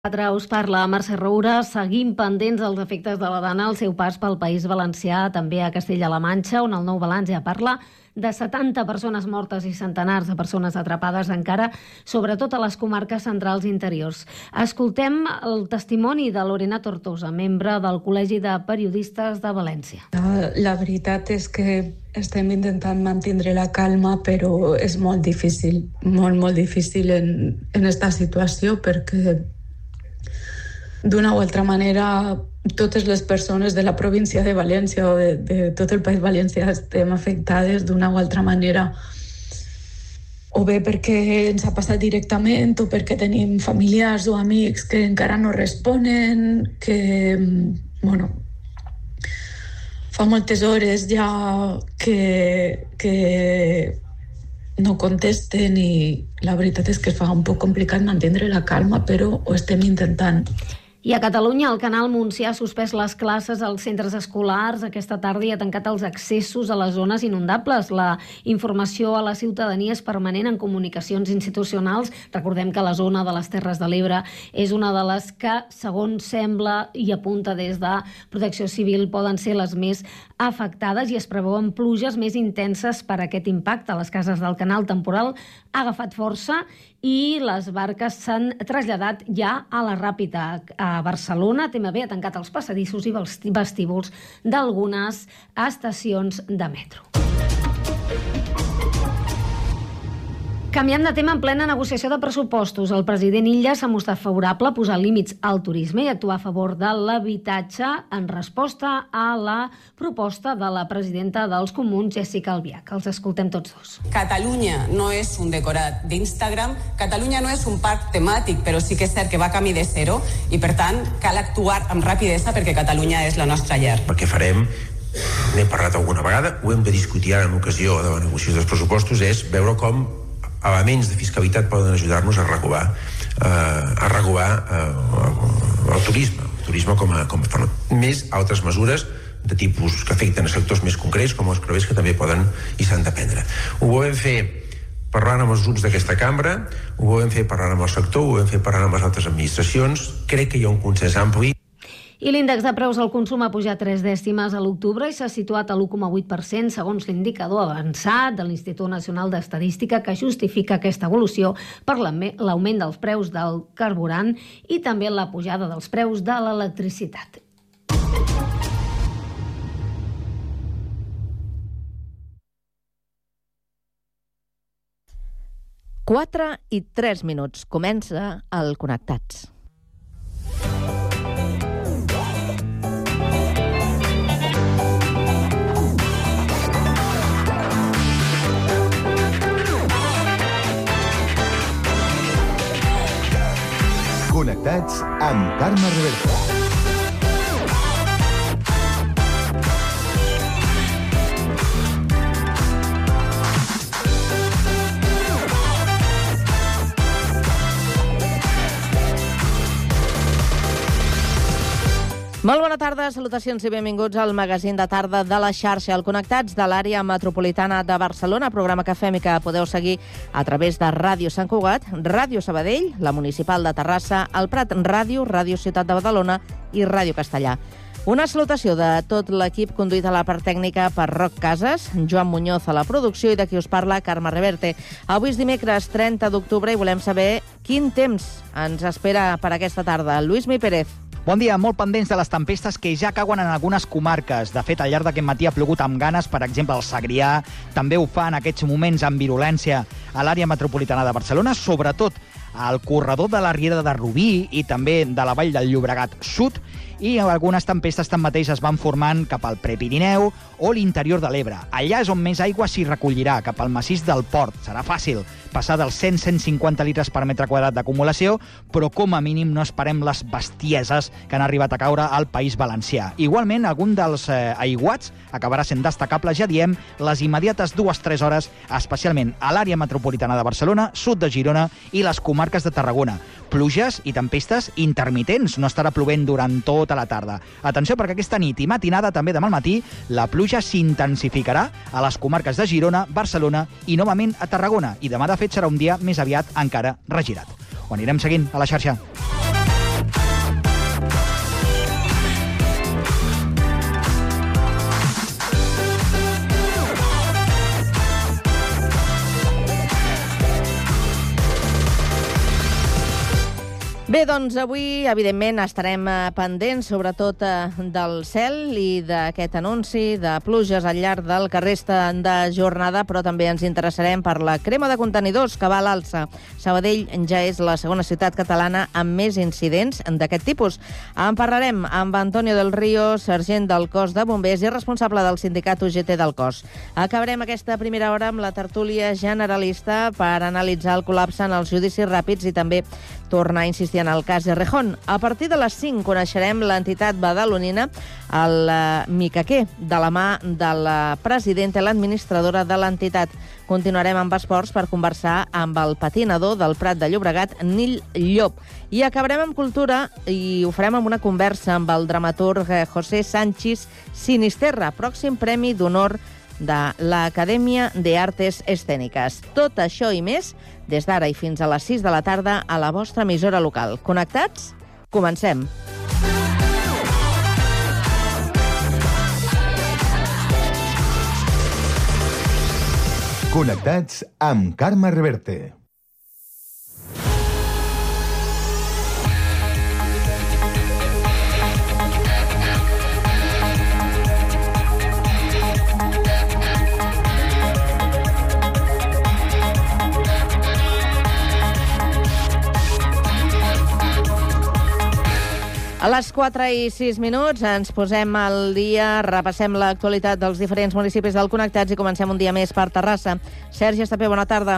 Us parla Mercè Roura. Seguim pendents dels efectes de la Dana al seu pas pel País Valencià, també a Castella-La Manxa, on el Nou Balanç ja parla de 70 persones mortes i centenars de persones atrapades encara, sobretot a les comarques centrals i interiors. Escoltem el testimoni de Lorena Tortosa, membre del Col·legi de Periodistes de València. La veritat és que estem intentant mantenir la calma, però és molt difícil, molt difícil en esta situació, perquè d'una o altra manera totes les persones de la província de València o de tot el País Valencià estem afectades d'una o altra manera, o bé perquè ens ha passat directament o perquè tenim familiars o amics que encara no responen, que fa moltes hores ja que no contesten, i la veritat és que es fa un poc complicat mantenir la calma, però ho estem intentant. I a Catalunya, el Canal Montsià ha suspès les classes als centres escolars aquesta tarda i ha tancat els accessos a les zones inundables. La informació a la ciutadania és permanent en comunicacions institucionals. Recordem que la zona de les Terres de l'Ebre és una de les que, segons sembla i apunta des de Protecció Civil, poden ser les més afectades, i es preveuen pluges més intenses per aquest impacte. Les cases del canal temporal ha agafat força i les barques s'han traslladat ja a la Ràpita. A Barcelona, TMB ha tancat els passadissos i vestíbuls d'algunes estacions de metro. Canviant de tema, en plena negociació de pressupostos, el president Illa s'ha mostrat favorable a posar límits al turisme i actuar a favor de l'habitatge en resposta a la proposta de la presidenta dels Comuns, Jessica Albiach. Els escoltem tots dos. Catalunya no és un decorat d'Instagram, Catalunya no és un parc temàtic, però sí que és cert que va camí de zero i, per tant, cal actuar amb rapidesa perquè Catalunya és la nostra llar. El que farem, n'hem parlat alguna vegada, ho hem de discutir ara en ocasió de la negociació dels pressupostos, és veure com elements de fiscalitat poden ajudar-nos a regular el turisme com a més altres mesures de tipus que afecten a sectors més concrets, com els creuers, que també poden i s'han de prendre. Ho vam fer parlant amb els grups d'aquesta cambra, ho vam fer parlant amb el sector, ho vam fer parlant amb les altres administracions. Crec que hi ha un consens ampli. I l'índex de preus al consum ha pujat 3 dècimes a l'octubre i s'ha situat a l'1,8%, segons l'indicador avançat de l'Institut Nacional d'Estadística, que justifica aquesta evolució per l'augment dels preus del carburant i també la pujada dels preus de l'electricitat. Quatre i 3 minuts. Comença el Connectats. Connectats amb Carme Reverte. Molt bona tarda, salutacions i benvinguts al magazín de tarda de la xarxa, el Connectats de l'àrea metropolitana de Barcelona, programa que fem i que podeu seguir a través de Ràdio Sant Cugat, Ràdio Sabadell, la Municipal de Terrassa, el Prat Ràdio, Ràdio Ciutat de Badalona i Ràdio Castellà. Una salutació de tot l'equip conduït a la part tècnica per Roc Casas, Joan Muñoz a la producció i de qui us parla, Carme Reverte. Avui és dimecres 30 d'octubre i volem saber quin temps ens espera per aquesta tarda. Lluís Mi Pérez. Bon dia, molt pendents de les tempestes que ja cauen en algunes comarques. De fet, al llarg d'aquest matí ha plogut amb ganes, per exemple, al Segrià. També ho fa en aquests moments amb virulència a l'àrea metropolitana de Barcelona, sobretot al corredor de la Riera de Rubí i també de la Vall del Llobregat Sud, i algunes tempestes tanmateix es van formant cap al Prepirineu o l'interior de l'Ebre. Allà és on més aigua s'hi recollirà, cap al massís del Port. Serà fàcil passar dels 100-150 litres per metre quadrat d'acumulació, però com a mínim no esperem les bestieses que han arribat a caure al País Valencià. Igualment, algun dels aiguats acabarà sent destacable, ja diem, les immediates 2-3 hores, especialment a l'àrea metropolitana de Barcelona, sud de Girona i les comarques de Tarragona. Pluges i tempestes intermitents, no estarà plovent durant tota la tarda. Atenció, perquè aquesta nit i matinada, també demà al matí, la pluja s'intensificarà a les comarques de Girona, Barcelona i novament a Tarragona. I demà, de fet, serà un dia més aviat encara regirat. Ho anirem seguint a la xarxa. Bé, doncs avui, evidentment, estarem pendents, sobretot del cel i d'aquest anunci de pluges al llarg del que resta de jornada, però també ens interessarem per la crema de contenidors que va a l'alça. Sabadell ja és la segona ciutat catalana amb més incidents d'aquest tipus. En parlarem amb Antonio del Río, sergent del cos de bombers i responsable del sindicat UGT del cos. Acabarem aquesta primera hora amb la tertúlia generalista per analitzar el col·lapse en els judicis ràpids i també tornar a insistir en el cas Errejón. A partir de les 5 coneixerem l'entitat badalonina, el Micaquer, de la mà de la presidenta i l'administradora de l'entitat. Continuarem amb esports per conversar amb el patinador del Prat de Llobregat, Nil Llop. I acabarem amb cultura i ho farem amb una conversa amb el dramaturg José Sánchez Sinisterra, pròxim Premi d'Honor de l'Acadèmia de Artes Escèniques. Tot això i més des d'ara i fins a les 6 de la tarda a la vostra emissora local. Connectats? Comencem. Connectats amb Carme Reverte. A les 4 i 6 minuts ens posem al dia, repassem l'actualitat dels diferents municipis del Connectats i comencem un dia més per Terrassa. Sergi Estapé, bona tarda.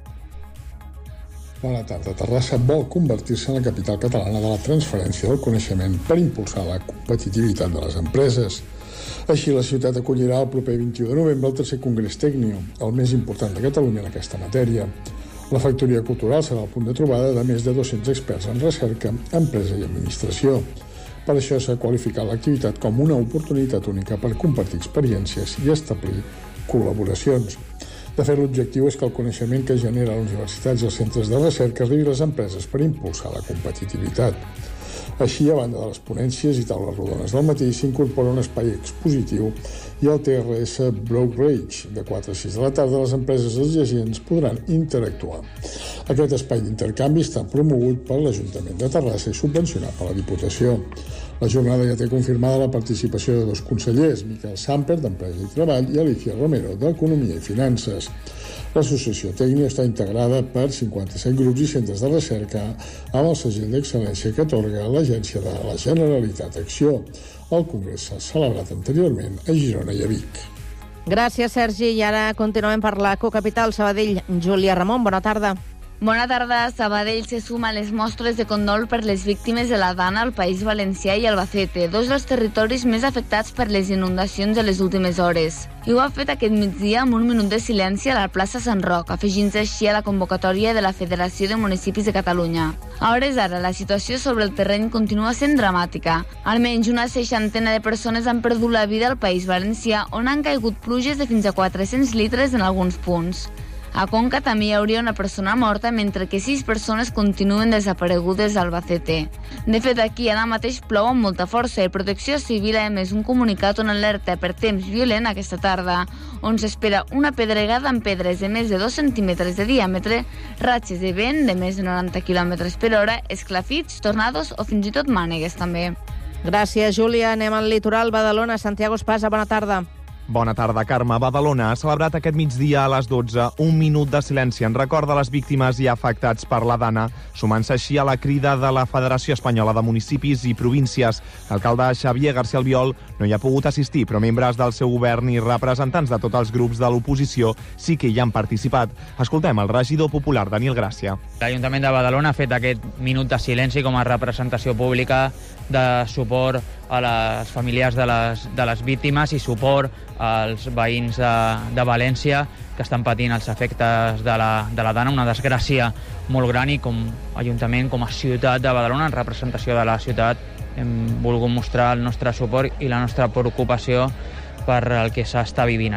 Bona tarda. Terrassa vol convertir-se en la capital catalana de la transferència del coneixement per impulsar la competitivitat de les empreses. Així, la ciutat acollirà el proper 21 de novembre el tercer Congrés Tecnio, el més important de Catalunya en aquesta matèria. La factoria cultural serà el punt de trobada de més de 200 experts en recerca, empresa i administració. Per això s'ha qualificat l'activitat com una oportunitat única per compartir experiències i establir col·laboracions. De fet, l'objectiu és que el coneixement que genera les universitats i els centres de recerca arribi a les empreses per impulsar la competitivitat. Així, a banda de les ponències i taules rodones del matí, s'incorpora un espai expositiu i el TRS Brokerage. De 4 a 6 de la tarda, les empreses i els agents podran interactuar. Aquest espai d'intercanvi està promogut per l'Ajuntament de Terrassa i subvencionat per la Diputació. La jornada ja té confirmada la participació de 2 consellers, Miquel Samper, d'Empresa i Treball, i Alicia Romero, d'Economia i Finances. L'associació Tecnio està integrada per 57 grups i centres de recerca amb el segell d'excel·lència que atorga l'Agència de la Generalitat Acció. El congrés s'ha celebrat anteriorment a Girona i a Vic. Gràcies, Sergi. I ara continuem per la cocapital, Sabadell. Júlia Ramon, bona tarda. Bona tarda. Sabadell se suma a les mostres de condol per les víctimes de la Dana al País Valencià i Albacete, dos dels territoris més afectats per les inundacions de les últimes hores. I ho ha fet aquest migdia amb un minut de silenci a la plaça Sant Roc, afegint-se així a la convocatòria de la Federació de Municipis de Catalunya. A hores d'ara, la situació sobre el terreny continua sent dramàtica. Almenys una 60 de persones han perdut la vida al País Valencià, on han caigut pluges de fins a 400 litres en alguns punts. A Conca també hi hauria una persona morta, mentre que 6 persones continuen desaparegudes a Albacete. De fet, aquí ara mateix plou amb molta força i Protecció Civil ha emès un comunicat on alerta per temps violent aquesta tarda, on s'espera una pedregada amb pedres de més de 2 centímetres de diàmetre, ratxes de vent de més de 90 km per hora, esclafits, tornados o fins i tot mànegues també. Gràcies, Júlia. Anem al litoral. Badalona, Santiago Espasa, bona tarda. Bona tarda, Carme. Badalona ha celebrat aquest migdia a les 12 un minut de silenci en record de les víctimes i afectats per la Dana, sumant-se així a la crida de la Federació Espanyola de Municipis i Províncies. L'alcalde Xavier García Albiol no hi ha pogut assistir, però membres del seu govern i representants de tots els grups de l'oposició sí que hi han participat. Escoltem el regidor popular, Daniel Gràcia. L'Ajuntament de Badalona ha fet aquest minut de silenci com a representació pública de suport a les famílies de les víctimes i suport als veïns de València que estan patint els efectes de la Dana, una desgràcia molt gran, i com a Ajuntament, com a ciutat de Badalona, en representació de la ciutat, hem volgut mostrar el nostre suport i la nostra preocupació per el que s'està vivint allà.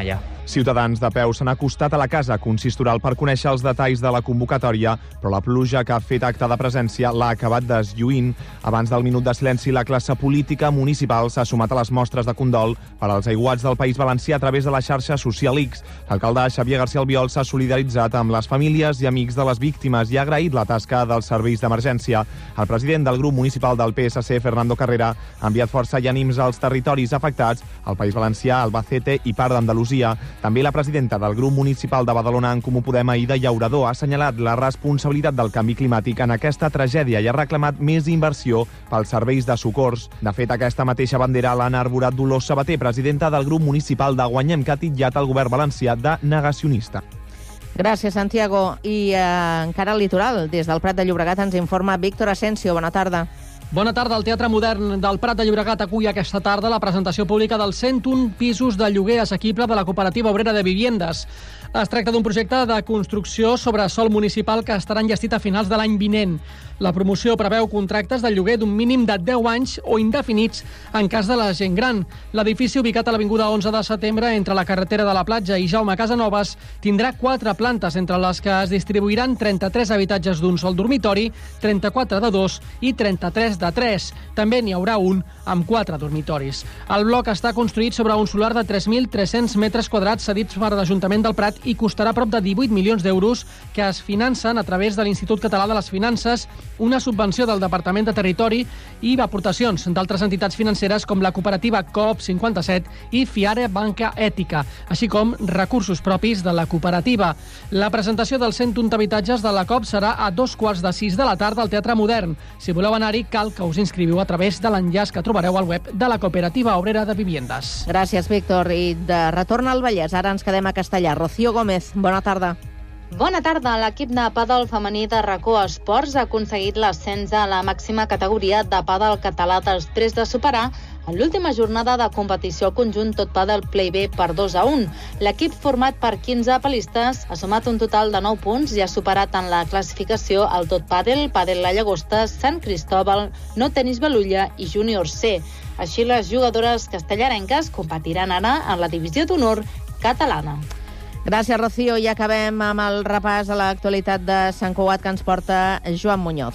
Ciutadans de peu s'han acostat a la casa consistoral per conèixer els detalls de la convocatòria, però la pluja que ha fet acte de presència l'ha acabat deslluint. Abans del minut de silenci, la classe política municipal s'ha sumat a les mostres de condol per als aiguats del País Valencià a través de la xarxa social X. L'alcalde Xavier García Albiol s'ha solidaritzat amb les famílies i amics de les víctimes i ha agraït la tasca dels serveis d'emergència. El president del grup municipal del PSC, Fernando Carrera, ha enviat força i ànims als territoris afectats, al País Valencià, Albacete i part d'Andalusia. També la presidenta del grup municipal de Badalona, en Comú Podem, Aïda Llaurador, ha assenyalat la responsabilitat del canvi climàtic en aquesta tragèdia i ha reclamat més inversió pels serveis de socors. De fet, aquesta mateixa bandera l'ha enarborat Dolors Sabater, presidenta del grup municipal de Guanyem, que ha titllat el govern valencià de negacionista. Gràcies, Santiago. I encara al litoral, des del Prat de Llobregat, ens informa Víctor Asensio. Bona tarda. Bona tarda. El Teatre Modern del Prat de Llobregat acull aquesta tarda la presentació pública dels 101 pisos de lloguer assequible de la Cooperativa Obrera de Viviendes. Es tracta d'un projecte de construcció sobre sòl municipal que estarà enllestit a finals de l'any vinent. La promoció preveu contractes de lloguer d'un mínim de 10 anys o indefinits en cas de la gent gran. L'edifici, ubicat a l'avinguda 11 de setembre, entre la carretera de la Platja i Jaume Casanovas, tindrà 4 plantes, entre les que es distribuiran 33 habitatges d'un sol dormitori, 34 de 2 i 33 de 3. També n'hi haurà un amb 4 dormitoris. El bloc està construït sobre un solar de 3.300 metres quadrats cedits per l'Ajuntament del Prat i costarà prop de 18 milions d'euros que es financen a través de l'Institut Català de les Finances, una subvenció del Departament de Territori i aportacions d'altres entitats financeres com la cooperativa Coop 57 i Fiare Banca Ètica, així com recursos propis de la cooperativa. La presentació dels 101 habitatges de la Coop serà a 5:45 de la tarda al Teatre Modern. Si voleu anar-hi, cal que us inscriviu a través de l'enllaç que trobareu al web de la Cooperativa Obrera de Viviendes. Gràcies, Víctor. I de retorn al Vallès, ara ens quedem a Castellar. Rocío Gómez, bona tarda. Bona tarda. L'equip de pàdel femení de RACO Esports ha aconseguit l'ascens a la màxima categoria de pàdel català després de superar en l'última jornada de competició al conjunt Tot Pàdel Play B per 2-1. L'equip, format per 15 palistes, ha sumat un total de 9 punts i ha superat en la classificació el Tot Pàdel, Pàdel La Llagosta, Sant Cristòbal, No Tenis Balulla i Júnior C. Així, les jugadores castellarenques competiran ara en la divisió d'honor catalana. Gràcies, Rocío. I acabem amb el repàs a l'actualitat de Sant Cugat que ens porta Joan Muñoz.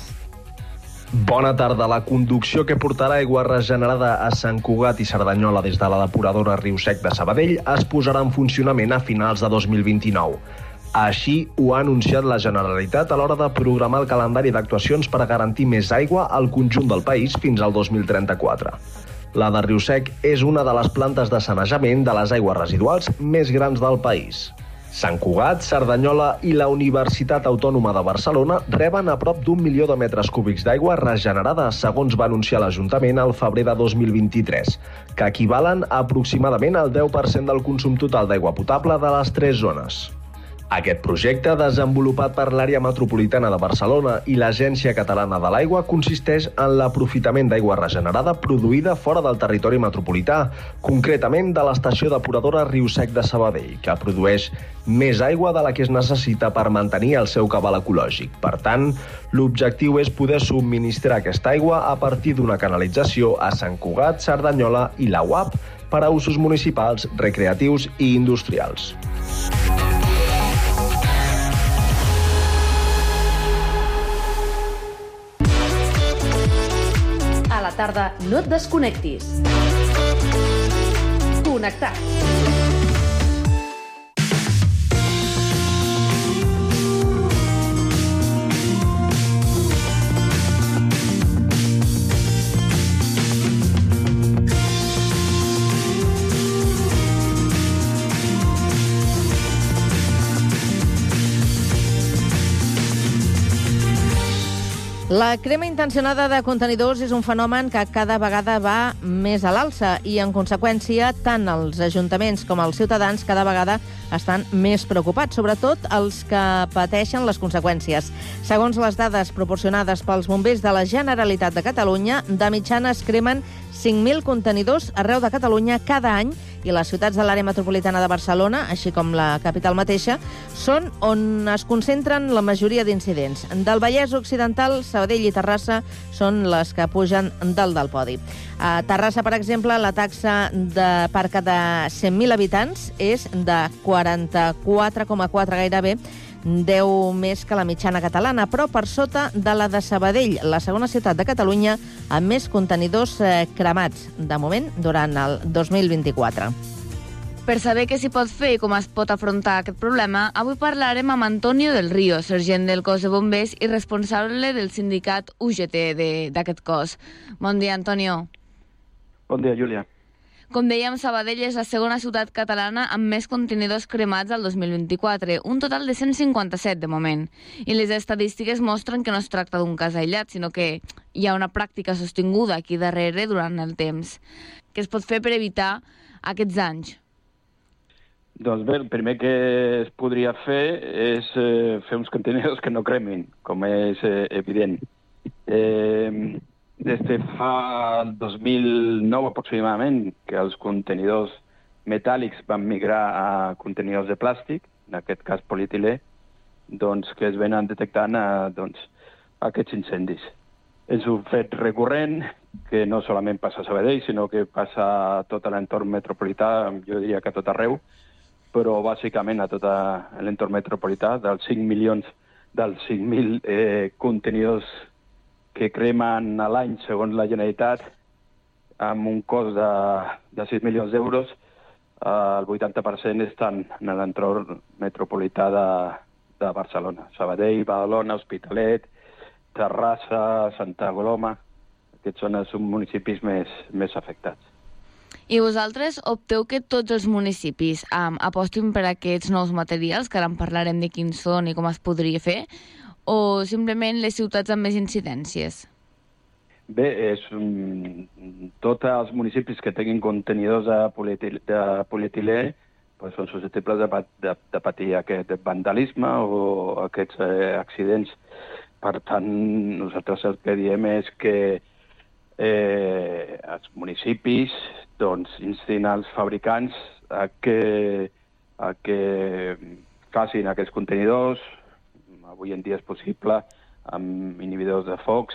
Bona tarda. La conducció que portarà aigua regenerada a Sant Cugat i Cerdanyola des de la depuradora Riu Sec de Sabadell es posarà en funcionament a finals de 2029. Així ho ha anunciat la Generalitat a l'hora de programar el calendari d'actuacions per a garantir més aigua al conjunt del país fins al 2034. La de Riu Sec és una de les plantes de sanejament de les aigües residuals més grans del país. Sant Cugat, Cerdanyola i la Universitat Autònoma de Barcelona reben a prop d'1 milió de metres cúbics d'aigua regenerada, segons va anunciar l'Ajuntament al febrer de 2023, que equivalen a aproximadament al 10% del consum total d'aigua potable de les 3 zones. Aquest projecte, desenvolupat per l'àrea metropolitana de Barcelona i l'Agència Catalana de l'Aigua, consisteix en l'aprofitament d'aigua regenerada produïda fora del territori metropolità, concretament de l'estació depuradora Riu Sec de Sabadell, que produeix més aigua de la que es necessita per mantenir el seu cabal ecològic. Per tant, l'objectiu és poder subministrar aquesta aigua a partir d'una canalització a Sant Cugat, Cerdanyola i la UAP per a usos municipals, recreatius i industrials. A la tarda no et desconnectis. Connectat. La crema intencionada de contenidors és un fenomen que cada vegada va més a l'alça i, en conseqüència, tant els ajuntaments com els ciutadans cada vegada estan més preocupats, sobretot els que pateixen les conseqüències. Segons les dades proporcionades pels bombers de la Generalitat de Catalunya, de mitjana es cremen 5.000 contenidors arreu de Catalunya cada any i les ciutats de l'àrea metropolitana de Barcelona, així com la capital mateixa, són on es concentren la majoria d'incidents. Del Vallès Occidental, Sabadell i Terrassa són les que pugen dalt del podi. A Terrassa, per exemple, la taxa per cada 100.000 habitants és de 44,4 gairebé, 10 més que la mitjana catalana, però per sota de la de Sabadell, la segona ciutat de Catalunya amb més contenidors cremats, de moment, durant el 2024. Per saber què s'hi pot fer i com es pot afrontar aquest problema, avui parlarem amb Antonio del Río, sergent del cos de bombers i responsable del sindicat UGT d'aquest cos. Bon dia, Antonio. Bon dia, Júlia. Com dèiem, Sabadell és la segona ciutat catalana amb més contenidors cremats al 2024, un total de 157 de moment. I les estadístiques mostren que no es tracta d'un cas aïllat, sinó que hi ha una pràctica sostinguda aquí darrere durant el temps. Què es pot fer per evitar aquests danys? Doncs bé, el primer que es podria fer és fer uns contenidors que no cremin, com és evident. Des de fa el 2009 aproximadament que els contenidors metàl·lics van migrar a contenidors de plàstic, en aquest cas polietilè, doncs que es venen detectant aquests incendis. És un fet recurrent que no solament passa a Sabadell, sinó que passa a tot l'entorn metropolità, jo diria que a tot arreu, però bàsicament a tot l'entorn metropolità, dels 5.000 contenidors que cremen a l'any, segons la Generalitat, amb un cost de 6 milions d'euros, el 80% estan en l'entorn metropolità de Barcelona. Sabadell, Badalona, Hospitalet, Terrassa, Santa Coloma, aquests són els municipis més afectats. I vosaltres opteu que tots els municipis apostin per aquests nous materials, que ara en parlarem de quins són i com es podria fer, o simplement les ciutats amb més incidències? Bé, tots els municipis que tinguin contenidors de polietilè són susceptibles de patir aquest vandalisme o aquests accidents. Per tant, nosaltres el que diem és que els municipis instin els fabricants a que facin aquests contenidors. Avui en dia és possible amb inhibidors de foc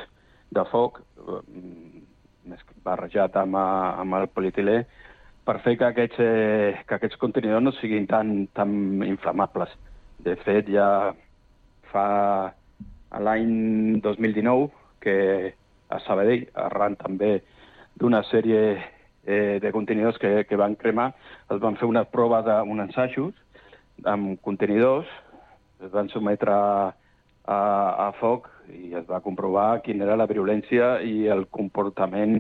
barrejat amb el polietilè, per fer que aquests contenidors no siguin tan inflamables. De fet, ja fa l'any 2019 que a Sabadell, arran també d'una sèrie de contenidors que van cremar, es van fer unes proves, uns assajos amb contenidors, es van sotmetre a foc i es va comprovar quina era la virulència i el comportament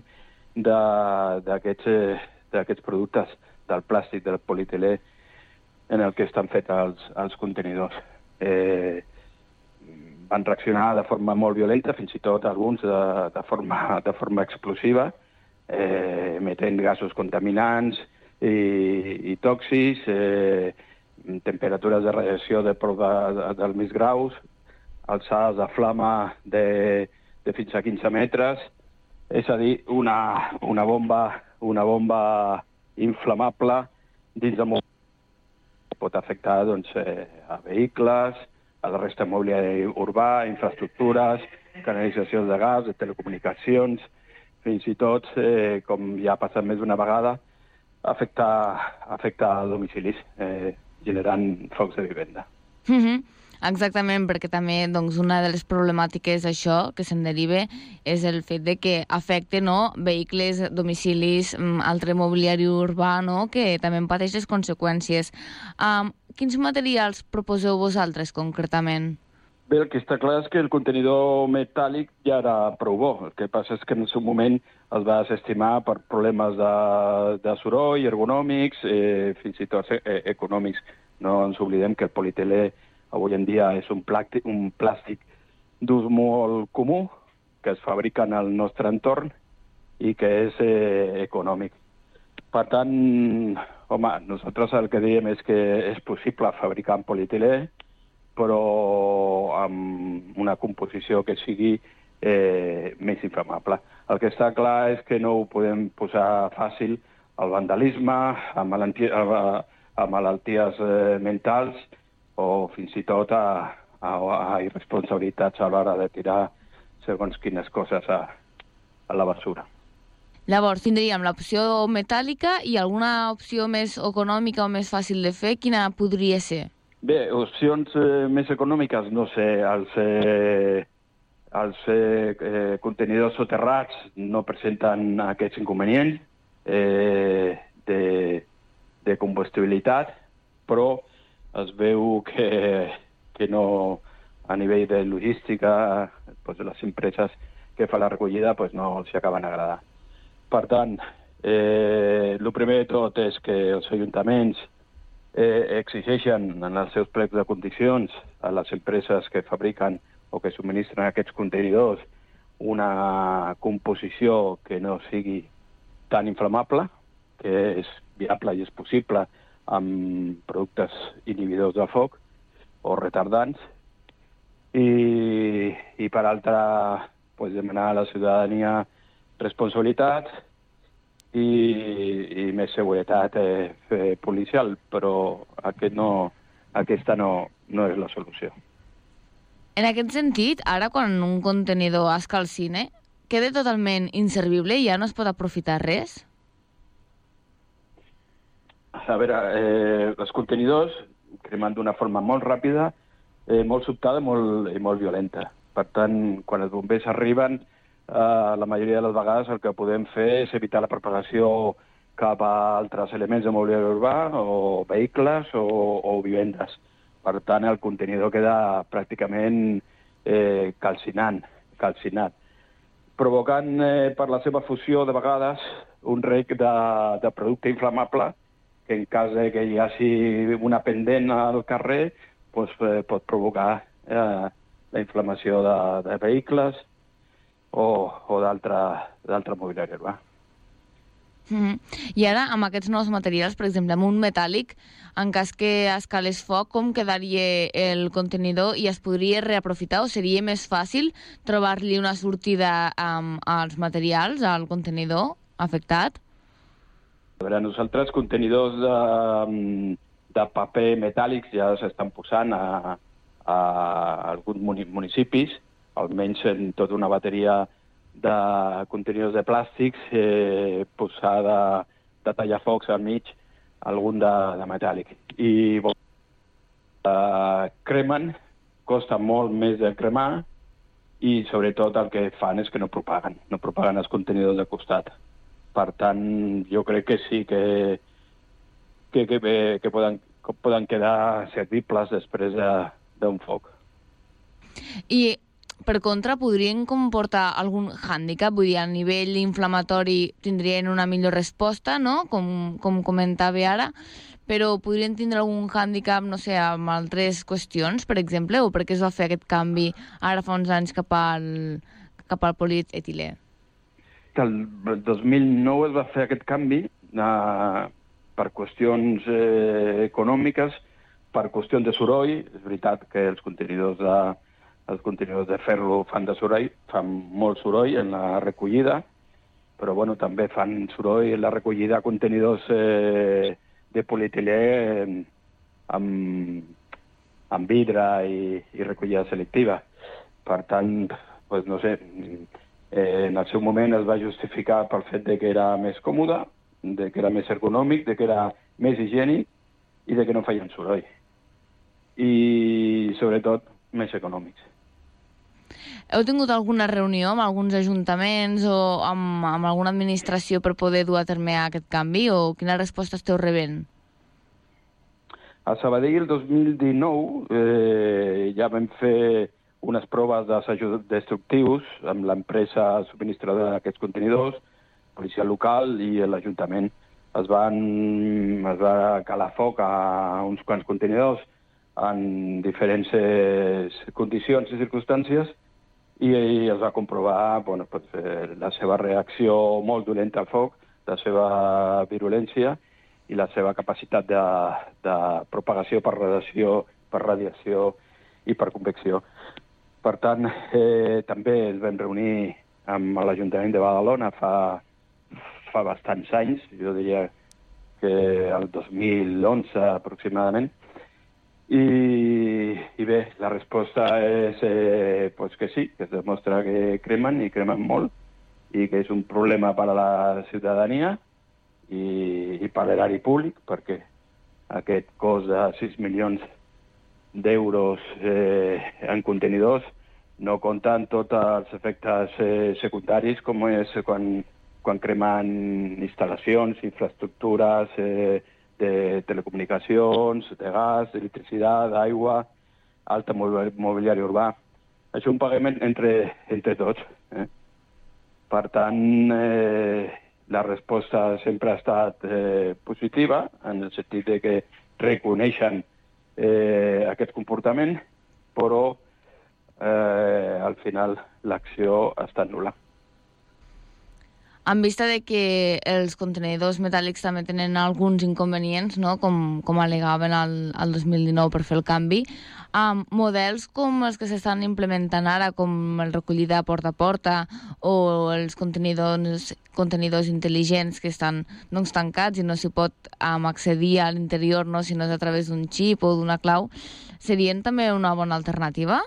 d'aquests productes, del plàstic, del polietilè, en el que estan fets els contenidors. Van reaccionar de forma molt violenta, fins i tot alguns de forma explosiva, emetent gasos contaminants i tòxics, temperatures de radiació de prop dels 1.000 graus, alçades de flama de fins a 15 metres, és a dir, una bomba inflamable dins del món. Pot afectar a vehicles, a la resta mobiliari urbà, infraestructures, canalitzacions de gas, de telecomunicacions, fins i tot, com ja ha passat més d'una vegada, afecta domicilis, generant focs de vivenda. Exactament, perquè també una de les problemàtiques d'això que se'n deriva és el fet de que afecta vehicles, domicilis, altre mobiliari urbà, que també en pateix les conseqüències. Quins materials proposeu vosaltres concretament? Bé, el que està clar és que el contenidor metàl·lic ja era prou bo. El que passa és que en el seu moment es va desestimar per problemes de soroll, ergonòmics, fins i tot econòmics. No ens oblidem que el polietilè avui en dia és un plàstic d'ús molt comú, que es fabrica en el nostre entorn i que és econòmic. Per tant, home, nosaltres el que diem és que és possible fabricar en polietilè, però amb una composició que sigui més inflamable. El que està clar és que no ho podem posar fàcil al vandalisme, a malalties mentals o fins i tot a irresponsabilitats a l'hora de tirar segons quines coses a la basura. Llavors, tindríem l'opció metàl·lica i alguna opció més econòmica o més fàcil de fer. Quina podria ser? Bé, opcions més econòmiques, no sé, els contenidors soterrats no presenten aquests inconvenients de combustibilitat, però es veu que no, a nivell de logística, les empreses que fan la recollida no els acaben agradant. Per tant, el primer de tot és que els ajuntaments exigeixen en els seus plecs de condicions a les empreses que fabriquen o que subministren aquests contenidors una composició que no sigui tan inflamable, que és viable i és possible amb productes inhibidors de foc o retardants, i per altra, demanar a la ciutadania responsabilitat i més seguretat policial, però aquesta no és la solució. En aquest sentit, ara quan un contenidor es calcina, queda totalment inservible i ja no es pot aprofitar res? A veure, els contenidors cremen d'una forma molt ràpida, molt sobtada i molt violenta. Per tant, quan els bombers arriben, la majoria de les vegades el que podem fer és evitar la propagació cap a altres elements de mobiliari urbà o vehicles o vivendes. Per tant, el contenidor queda pràcticament calcinat, provocant per la seva fusió de vegades un rec de producte inflamable que en cas que hi hagi una pendent al carrer pot provocar la inflamació de vehicles o d'altre mobiliari urbà. I ara, amb aquests nous materials, per exemple, amb un metàl·lic, en cas que es calés foc, com quedaria el contenidor i es podria reaprofitar o seria més fàcil trobar-li una sortida als materials, al contenidor afectat? A veure, nosaltres contenidors de paper metàl·lics ja s'estan posant a alguns municipis, almenys en tota una bateria de contenidors de plàstics, posar de tallafocs al mig, algun de metàl·lic. I cremen, costa molt més de cremar i sobretot el que fan és que no propaguen els contenidors de costat. Per tant, jo crec que sí que poden quedar servibles després d'un foc. I per contra, podrien comportar algun hàndicap? Vull dir, a nivell inflamatori tindrien una millor resposta, no? Com comentava ara, però podrien tindre algun hàndicap, no sé, amb altres qüestions, per exemple, o per què es va fer aquest canvi ara fa uns anys cap al polietilè? El 2009 es va fer aquest canvi per qüestions econòmiques, per qüestions de soroll. És veritat que els contenidors de ferro fan molt soroll en la recollida, però també fan soroll en la recollida contenidors de polietilè amb vidre i recollida selectiva. Per tant, no sé, en el seu moment es va justificar pel fet de que era més còmode, de que era més ergonòmic, de que era més higiènic i de que no feien soroll. I, sobretot, més econòmics. Heu tingut alguna reunió amb alguns ajuntaments o amb alguna administració per poder dur a terme aquest canvi o quina resposta esteu rebent? A Sabadell el 2019 ja vam fer unes proves d'assajos destructius amb l'empresa subministradora d'aquests contenidors, policia local i l'Ajuntament. Es va calar foc a uns quants contenidors en diferents condicions i circumstàncies i es va comprovar la seva reacció molt dolenta al foc, la seva virulència i la seva capacitat de propagació per radiació i per convecció. Per tant, també ens vam reunir amb l'Ajuntament de Badalona fa fa bastants anys, jo diria que el 2011 aproximadament. I bé, la resposta és que sí, que es demostra que cremen i cremen molt i que és un problema per a la ciutadania i per l'erari públic, perquè aquest cost de 6 milions d'euros en contenidors no compten tots els efectes secundaris, com és quan cremen instal·lacions, infraestructures de telecomunicacions, de gas, d'electricitat, d'aigua, alta mobiliari urbà. Això és un pagament entre tots. Per tant, la resposta sempre ha estat positiva, en el sentit de que reconeixen aquest comportament, però al final l'acció ha estat nul·la. En vista de que els contenidors metàl·lics també tenen alguns inconvenients, no? com al·legaven al 2019 per fer el canvi, models com els que s'estan implementant ara, com el recollida porta a porta o els contenidors intel·ligents que estan tancats i no s'hi pot accedir a l'interior, no? si no és a través d'un xip o d'una clau, serien també una bona alternativa?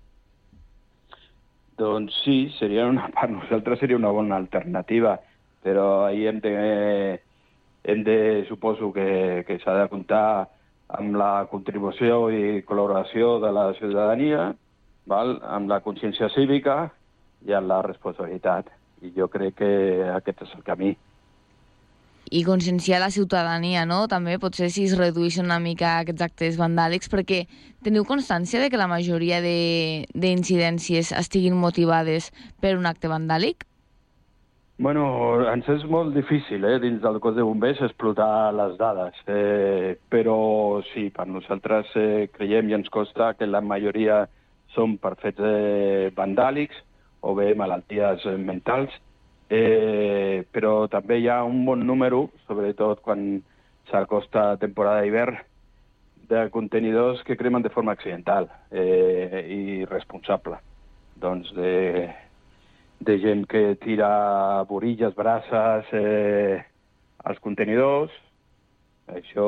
Doncs sí, per nosaltres seria una bona alternativa, però ahir hem de suposo que s'ha de comptar amb la contribució i col·laboració de la ciutadania, amb la consciència cívica i amb la responsabilitat. I jo crec que aquest és el camí. I conscienciar la ciutadania, no? També potser si es redueixen una mica aquests actes vandàlics, perquè teniu constància de que la majoria d'incidències estiguin motivades per un acte vandàlic? Bueno, ens és molt difícil, dins del cos de bombers, explotar les dades. Però sí, per nosaltres creiem i ens consta que la majoria són per fets vandàlics o bé malalties mentals, però també hi ha un bon número, sobretot quan s'acosta temporada d'hivern, de contenidors que cremen de forma accidental i irresponsable. Doncs de gent que tira borilles, braces als contenidors. Això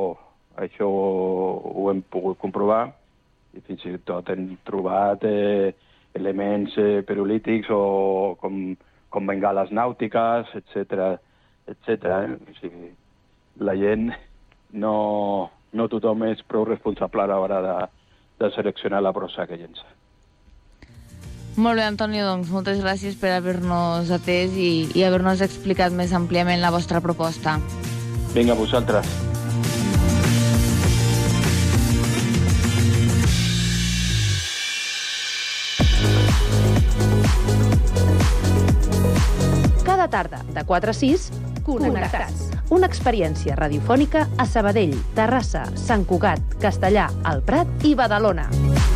ho hem pogut comprovar i fins i tot hem trobat elements pirolítics o com bengales nàutiques, etc. O sigui, la gent no tothom és prou responsable a l'hora de seleccionar la brossa que llença. Molt bé, Antonio, doncs moltes gràcies per haver-nos atès i haver-nos explicat més àmpliament la vostra proposta. Vinga, vosaltres. Cada tarda, de 4 a 6, Connectats. Una experiència radiofònica a Sabadell, Terrassa, Sant Cugat, Castellà, el Prat i Badalona.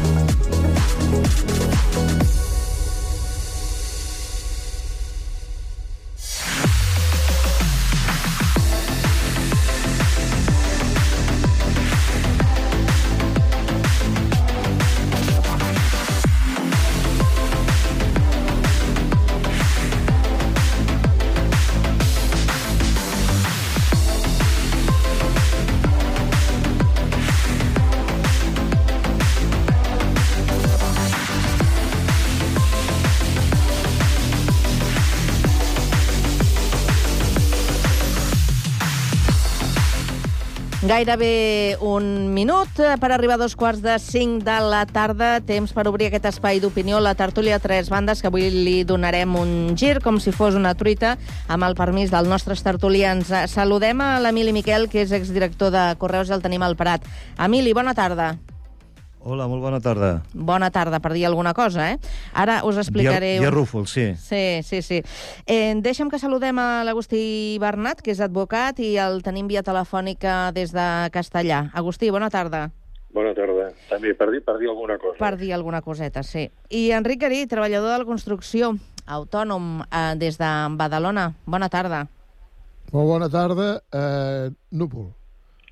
Gairebé un minut per arribar a 4:45 de la tarda. Temps per obrir aquest espai d'opinió, la tertúlia a tres bandes, que avui li donarem un gir com si fos una truita, amb el permís dels nostres tertulians. Saludem a l'Emili Miquel, que és exdirector de Correus, i el tenim al Prat. Emili, bona tarda. Hola, molt bona tarda. Bona tarda, per dir alguna cosa, Ara us explicaré... Dia Rúfol, sí. Sí. Deixa'm que saludem a l'Agustí Bernat, que és advocat, i el tenim via telefònica des de Castellà. Agustí, bona tarda. Bona tarda. També per dir alguna cosa. Per dir alguna coseta, sí. I Enric Garí, treballador de la construcció, autònom des de Badalona. Bona tarda. Molt bona tarda, Núvol.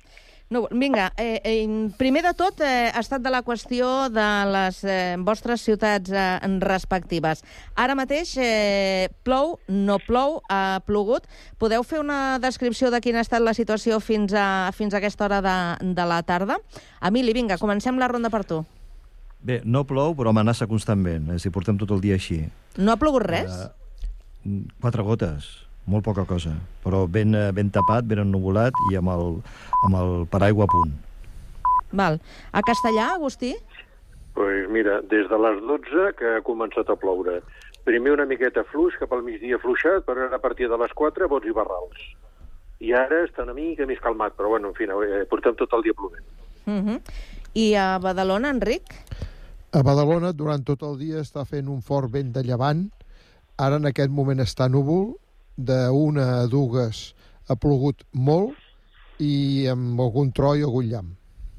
Vinga, primer de tot, estat de la qüestió de les vostres ciutats respectives. Ara mateix plou, no plou, ha plogut. Podeu fer una descripció de quina ha estat la situació fins a aquesta hora de la tarda? Emili, vinga, comencem la ronda per tu. Bé, no plou, però amenaça constantment. És a dir, portem tot el dia així. No ha plogut res? 4 gotes, molt poca cosa. Però ben tapat, ben ennuvolat i amb el paraigua a punt. Val. A Castellà, Agustí? Pues mira, des de les 12 que ha començat a ploure. Primer una miqueta fluix, cap al migdia fluixat, però a partir de les 4 bots i barrals. I ara està una mica més calmat, però bueno, en fi, portem tot el dia plovent. I a Badalona, Enric? A Badalona, durant tot el dia, està fent un fort vent de llevant. Ara, en aquest moment, està núvol. D'1 a 2 ha plogut molt i amb algun tro i algun llamp.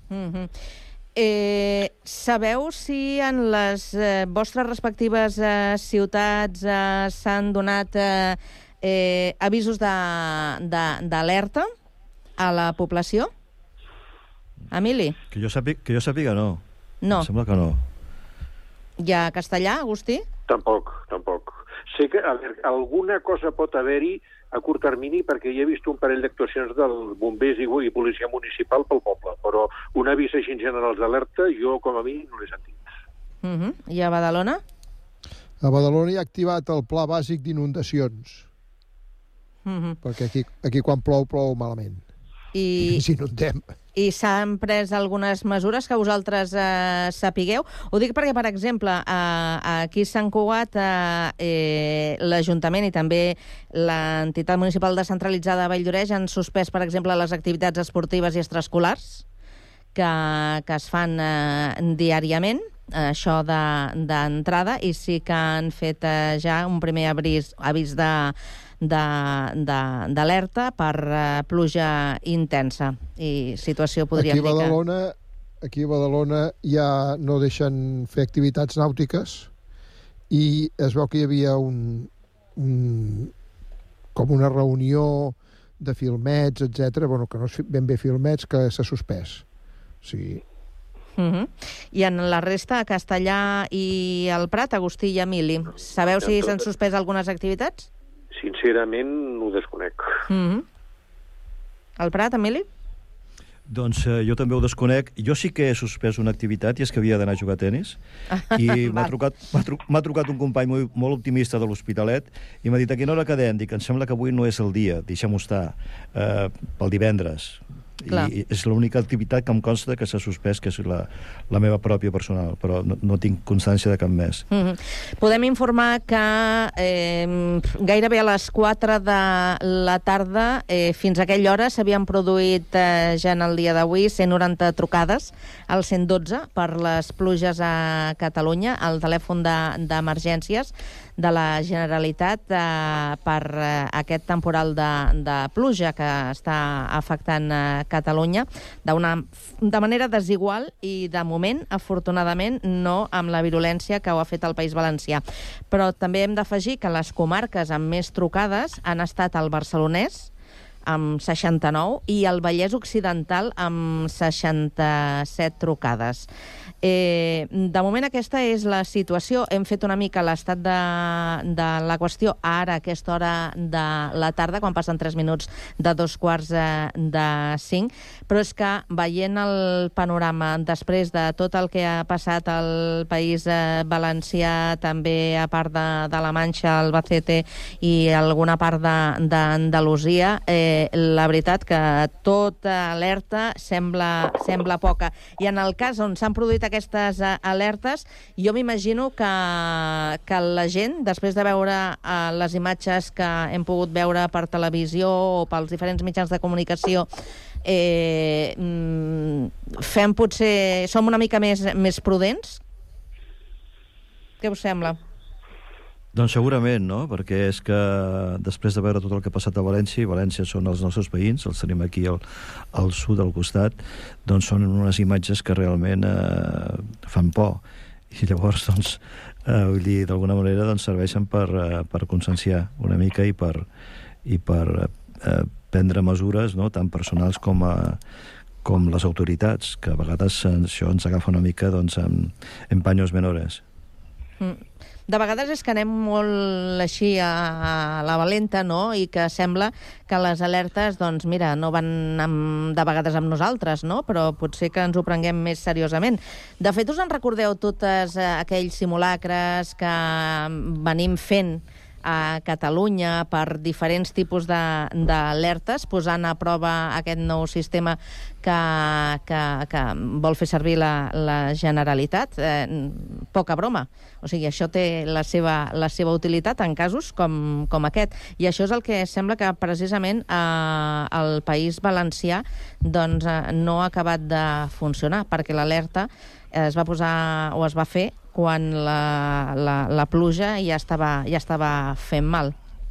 Sabeu si en les vostres respectives ciutats s'han donat avisos d'alerta a la població? Emili? Que jo sàpiga, no. No. Em sembla que no. I a Castellà, Agustí? Tampoc. Sé que alguna cosa pot haver-hi a curt termini perquè hi he vist un parell d'actuacions dels bombers i policia municipal pel poble, però un avís així en general d'alerta jo, com a mi, no l'he sentit. I a Badalona? A Badalona hi ha activat el pla bàsic d'inundacions. Perquè aquí quan plou malament. I ens inundem. I s'han pres algunes mesures que vosaltres sapigueu? Ho dic perquè, per exemple, aquí a Sant Cugat, l'Ajuntament i també l'entitat municipal descentralitzada de Valldoreix han suspès, per exemple, les activitats esportives i extraescolars que es fan diàriament, això d'entrada, i sí que han fet ja un primer avís d'alerta per pluja intensa i situació, podríem dir que... Aquí a Badalona ja no deixen fer activitats nàutiques i es veu que hi havia com una reunió de filmets, etc. Bueno, que no és ben bé filmets, que s'ha suspès. Sí. I en la resta, a Castellà i al Prat, Agustí i Emili, sabeu si s'han suspès algunes activitats? Sincerament, ho desconec. Al Prat, Emili? Doncs jo també ho desconec. Jo sí que he suspès una activitat i és que havia d'anar a jugar a tenis i m'ha trucat un company molt optimista de l'Hospitalet i m'ha dit: a quina hora quedem? Dic, em sembla que avui no és el dia, deixem-ho estar, pel divendres. I és l'única activitat que em consta que s'ha suspès, que és la meva pròpia personal, però no tinc constància de cap més. Podem informar que gairebé a les 4 de la tarda, fins a aquella hora, s'havien produït ja en el dia d'avui 190 trucades al 112 per les pluges a Catalunya, al telèfon d'emergències de la Generalitat per aquest temporal de pluja que està afectant Catalunya de manera desigual i, de moment, afortunadament, no amb la virulència que ho ha fet el País Valencià. Però també hem d'afegir que les comarques amb més trucades han estat el Barcelonès, amb 69, i el Vallès Occidental amb 67 trucades. De moment aquesta és la situació. Hem fet una mica l'estat de la qüestió ara, a aquesta hora de la tarda, quan passen 3 minuts de 4:45, però és que veient el panorama després de tot el que ha passat al País Valencià, també a part de la Manxa, Albacete i alguna part d'Andalusia, la veritat que tota alerta sembla poca. I en el cas on s'han produït aquestes alertes, jo m'imagino que la gent, després de veure les imatges que hem pogut veure per televisió o pels diferents mitjans de comunicació, som una mica més prudents? Què us sembla? Doncs segurament, no? Perquè és que després de veure tot el que ha passat a València, i València són els nostres veïns, els tenim aquí al sud, al costat, doncs són unes imatges que realment fan por. I llavors, doncs, vull dir, d'alguna manera serveixen per conscienciar una mica i per prendre mesures, no?, tant personals com com les autoritats, que a vegades això ens agafa una mica en paños menores. De vegades és que anem molt així a la valenta, no? I que sembla que les alertes, doncs mira, no van de vegades amb nosaltres, no? Però potser que ens ho prenguem més seriosament. De fet, us en recordeu totes aquells simulacres que venim fent a Catalunya per diferents tipus d'alertes, posant a prova aquest nou sistema que vol fer servir la Generalitat? Poca broma. O sigui, això té la seva utilitat en casos com aquest. I això és el que sembla que precisament al País Valencià no ha acabat de funcionar, perquè l'alerta es va posar o es va fer quan la pluja ja estava fent mal.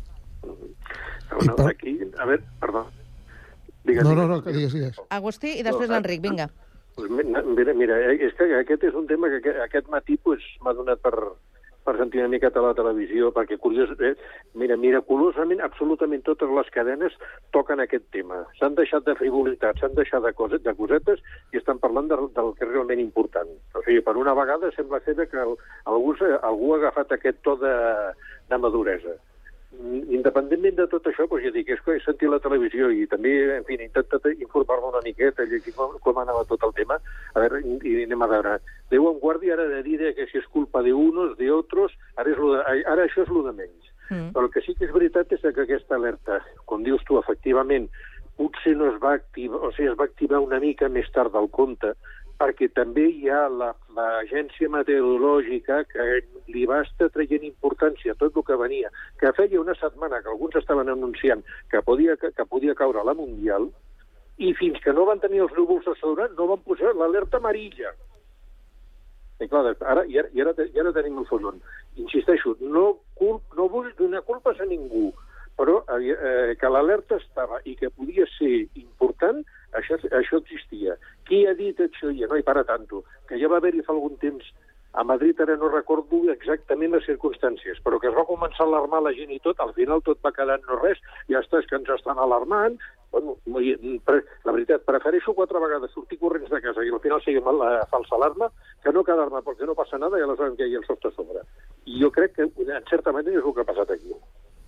Aquí, a veure, perdó. No, que digues. Agustí i després l'Enric, vinga. Mira, és que aquest és un tema que aquest matí m'ha donat per sentir una miqueta a la televisió, perquè miraculosament, absolutament totes les cadenes toquen aquest tema. S'han deixat de frivolitat, s'han deixat de cosetes i estan parlant del que és realment important. O sigui, per una vegada sembla ser que algú ha agafat aquest to de maduresa. Independentment de tot això, doncs ja dic, és que he sentit la televisió i també, en fi, he intentat informar-me una miqueta, llegir com anava tot el tema, a veure, i anem a veure. Déu em guardi ara de dir que si és culpa d'unos, d'altres, ara això és lo de menys. Però el que sí que és veritat és que aquesta alerta, com dius tu, efectivament, potser no es va activar, o sigui, es va activar una mica més tard del compte, perquè també hi ha l'agència meteorològica que li va estar traient importància a tot el que venia, que feia una setmana que alguns estaven anunciant que podia caure la Mundial, i fins que no van tenir els núvols a sobre no van posar l'alerta amarilla. I clar, ara tenim el follon. Insisteixo, no vull donar culpes a ningú, però que l'alerta estava i que podia ser important, això existia. Qui ha dit això? I no hi para tanto. Que ja va haver-hi fa algun temps a Madrid, ara no recordo exactament les circumstàncies, però que es va començar a alarmar la gent i tot, al final tot va quedar no res, ja està, és que ens estan alarmant. Bueno, la veritat, prefereixo 4 vegades sortir corrents de casa i al final seguim la falsa alarma que no quedar-me perquè no passa nada i aleshores que hi ha el sostre a sobre. I jo crec que, en certa manera, és el que ha passat aquí.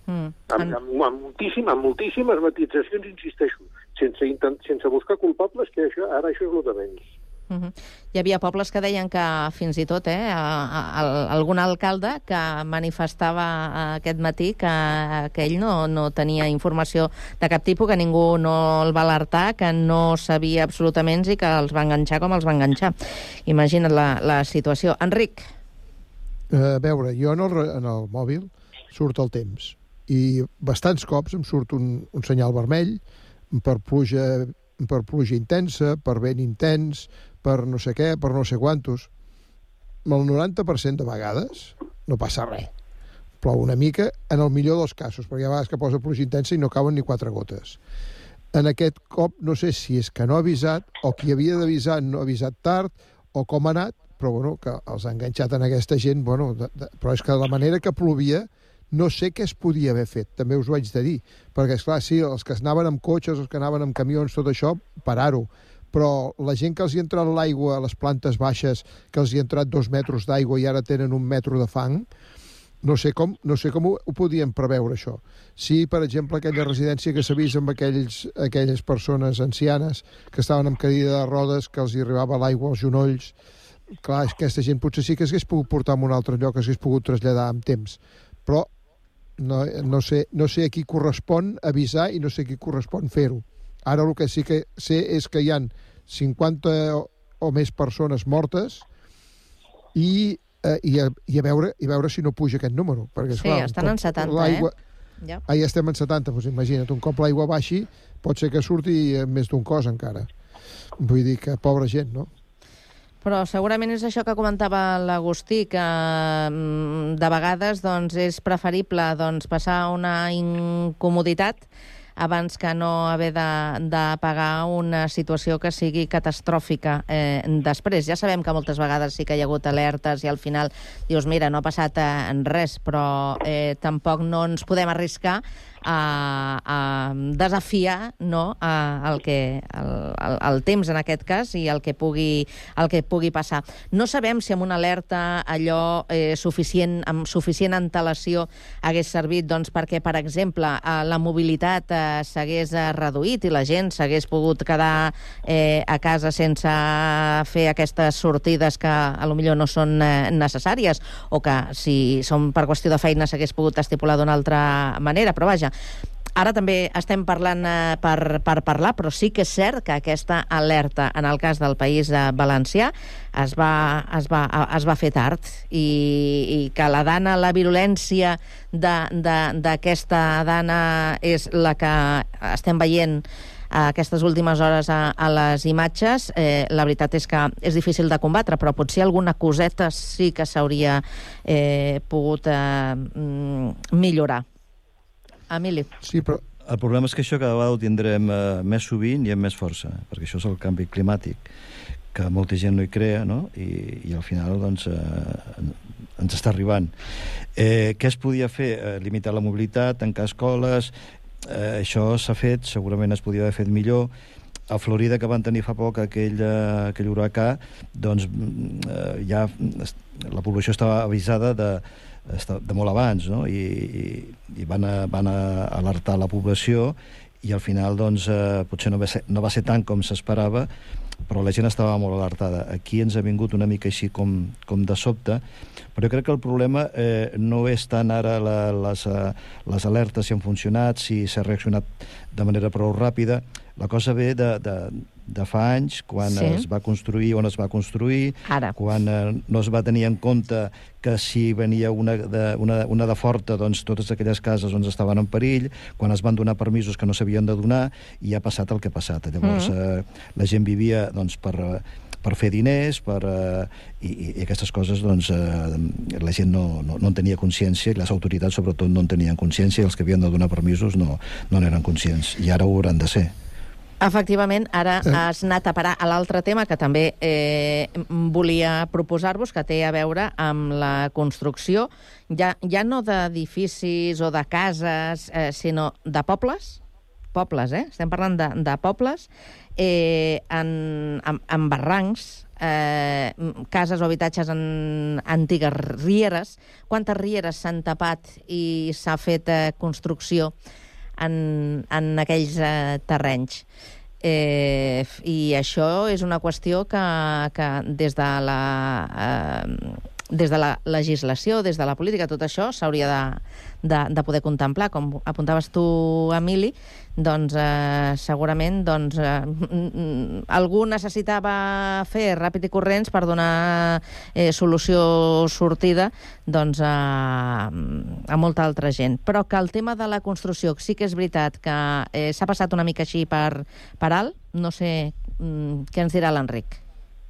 Amb moltíssimes matitzacions, insisteixo, sense buscar culpables, que ara això és el de menys. Hi havia pobles que deien que fins i tot algun alcalde que manifestava aquest matí que ell no tenia informació de cap tipus, que ningú no el va alertar, que no sabia absolutament i que els va enganxar com els va enganxar. Imagina't la situació. Enric. A veure, jo en el mòbil surt el temps i bastants cops em surt un senyal vermell per pluja intensa, per vent intens, per no sé què, per no sé quantos. El 90% de vegades no passa res. Plou una mica, en el millor dels casos, perquè hi ha vegades que posa pluja intensa i no cauen ni 4 gotes. En aquest cop no sé si és que no ha avisat, o qui havia d'avisar no ha avisat tard, o com ha anat, però bueno, que els ha enganxat en aquesta gent, bueno, però és que de la manera que plovia no sé què es podia haver fet, també us ho haig de dir, perquè, esclar, sí, els que anaven amb cotxes, els que anaven amb camions, tot això, parar-ho, però la gent que els hi ha entrat l'aigua a les plantes baixes, que els hi ha entrat 2 metres d'aigua i ara tenen 1 metre de fang, no sé com ho podien preveure, això. Si, per exemple, aquella residència que s'ha vist amb aquelles persones ancianes que estaven amb cadira de rodes, que els hi arribava l'aigua als genolls, clar, aquesta gent potser sí que s'hagués pogut portar a un altre lloc, s'hagués pogut traslladar amb temps, però no sé a qui correspon avisar i no sé a qui correspon fer-ho. Ara el que sí que sé és que hi ha 50 o més persones mortes i a veure si no puja aquest número. Perquè, sí, estan en 70, Ja estem en 70, doncs imagina't, un cop l'aigua baixi pot ser que surti més d'un cos encara. Vull dir que pobra gent, no? Però segurament és això que comentava l'Agustí, que de vegades és preferible passar una incomoditat abans que no haver de pagar una situació que sigui catastròfica després. Ja sabem que moltes vegades sí que hi ha hagut alertes i al final dius, mira, no ha passat res, però tampoc no ens podem arriscar a desafiar el temps en aquest cas i el que pugui passar. No sabem si amb una alerta allò amb suficient antelació hagués servit perquè, per exemple, la mobilitat s'hagués reduït i la gent s'hagués pogut quedar a casa sense fer aquestes sortides que potser no són necessàries, o que si són per qüestió de feina s'hagués pogut estipular d'una altra manera, però vaja, ara també estem parlant per parlar, però sí que és cert que aquesta alerta, en el cas del País Valencià, es va fer tard, i que la virulència d'aquesta dana és la que estem veient aquestes últimes hores a les imatges. La veritat és que és difícil de combatre, però potser alguna coseta sí que s'hauria pogut millorar. Emili. Sí, però el problema és que això cada vegada ho tindrem més sovint i amb més força, perquè això és el canvi climàtic, que molta gent no hi crea, no? I al final doncs, ens està arribant. Què es podia fer? Limitar la mobilitat, tancar escoles. Això s'ha fet, segurament es podia haver fet millor. A Florida, que van tenir fa poc aquell huracà, doncs ja la població estava avisada de molt abans, no? I van alertar la població, i al final doncs, potser no va ser tant com s'esperava, però la gent estava molt alertada. Aquí ens ha vingut una mica així com de sobte, però jo crec que el problema no és tant ara les alertes, si han funcionat, si s'ha reaccionat de manera prou ràpida. La cosa ve de fa anys, quan es va construir, on es va construir, quan no es va tenir en compte que si venia una de forta, doncs totes aquelles cases estaven en perill, quan es van donar permisos que no s'havien de donar, i ha passat el que ha passat. Llavors la gent vivia per fer diners, i aquestes coses doncs, la gent no en tenia consciència, i les autoritats sobretot no en tenien consciència, i els que havien de donar permisos no n'eren conscients, i ara ho hauran de ser. Efectivament, ara has anat a parar a l'altre tema que també volia proposar-vos, que té a veure amb la construcció, ja no d'edificis o de cases, sinó de pobles, estem parlant de pobles, en barrancs, cases o habitatges en antigues rieres. Quantes rieres s'han tapat i s'ha fet construcció en aquells terrenys? I això és una qüestió que des de la legislació, des de la política, tot això s'hauria de poder contemplar. Com apuntaves tu, Emili, doncs segurament algú necessitava fer ràpid i corrents per donar sortida a molta altra gent. Però que el tema de la construcció sí que és veritat que s'ha passat una mica així per alt. No sé què ens dirà l'Enric.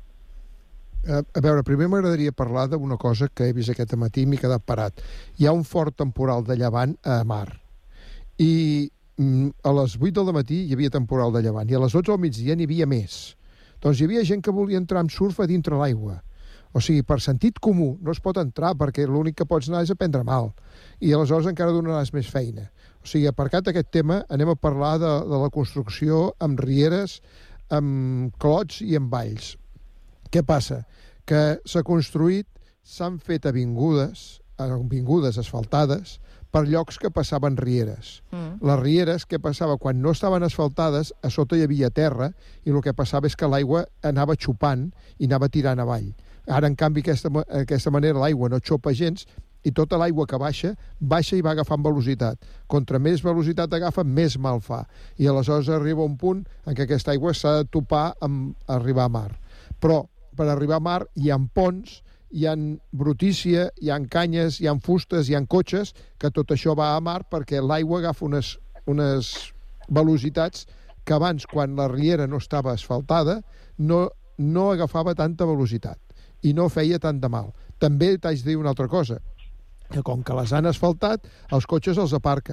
A veure, primer m'agradaria parlar d'una cosa que he vist aquest matí i m'he quedat parat. Hi ha un fort temporal de llevant a Mar, i a les 8 del matí hi havia temporal de llevant, i a les 12 del migdia n'hi havia més. Doncs hi havia gent que volia entrar amb surf a dintre l'aigua. O sigui, per sentit comú no es pot entrar, perquè l'únic que pots anar és a prendre mal, i aleshores encara donaràs més feina. O sigui, aparcat aquest tema, anem a parlar de la construcció amb rieres, amb clots i amb valls. Què passa? Que s'ha construït, s'han fet avingudes asfaltades per llocs que passaven rieres. Les rieres, què passava? Quan no estaven asfaltades, a sota hi havia terra, i el que passava és que l'aigua anava xupant i anava tirant avall. Ara, en canvi, d'aquesta manera l'aigua no xopa gens, i tota l'aigua que baixa i va agafant velocitat. Contra més velocitat agafa, més mal fa. I aleshores arriba un punt en què aquesta aigua s'ha de topar amb arribar a mar. Però per arribar a mar hi ha ponts, hi ha brutícia, hi ha canyes, hi ha fustes, hi ha cotxes, que tot això va a mar perquè l'aigua agafa unes velocitats que abans, quan la riera no estava asfaltada, no agafava tanta velocitat i no feia tant de mal. També t'haig de dir una altra cosa, que com que les han asfaltat, els cotxes els aparquen.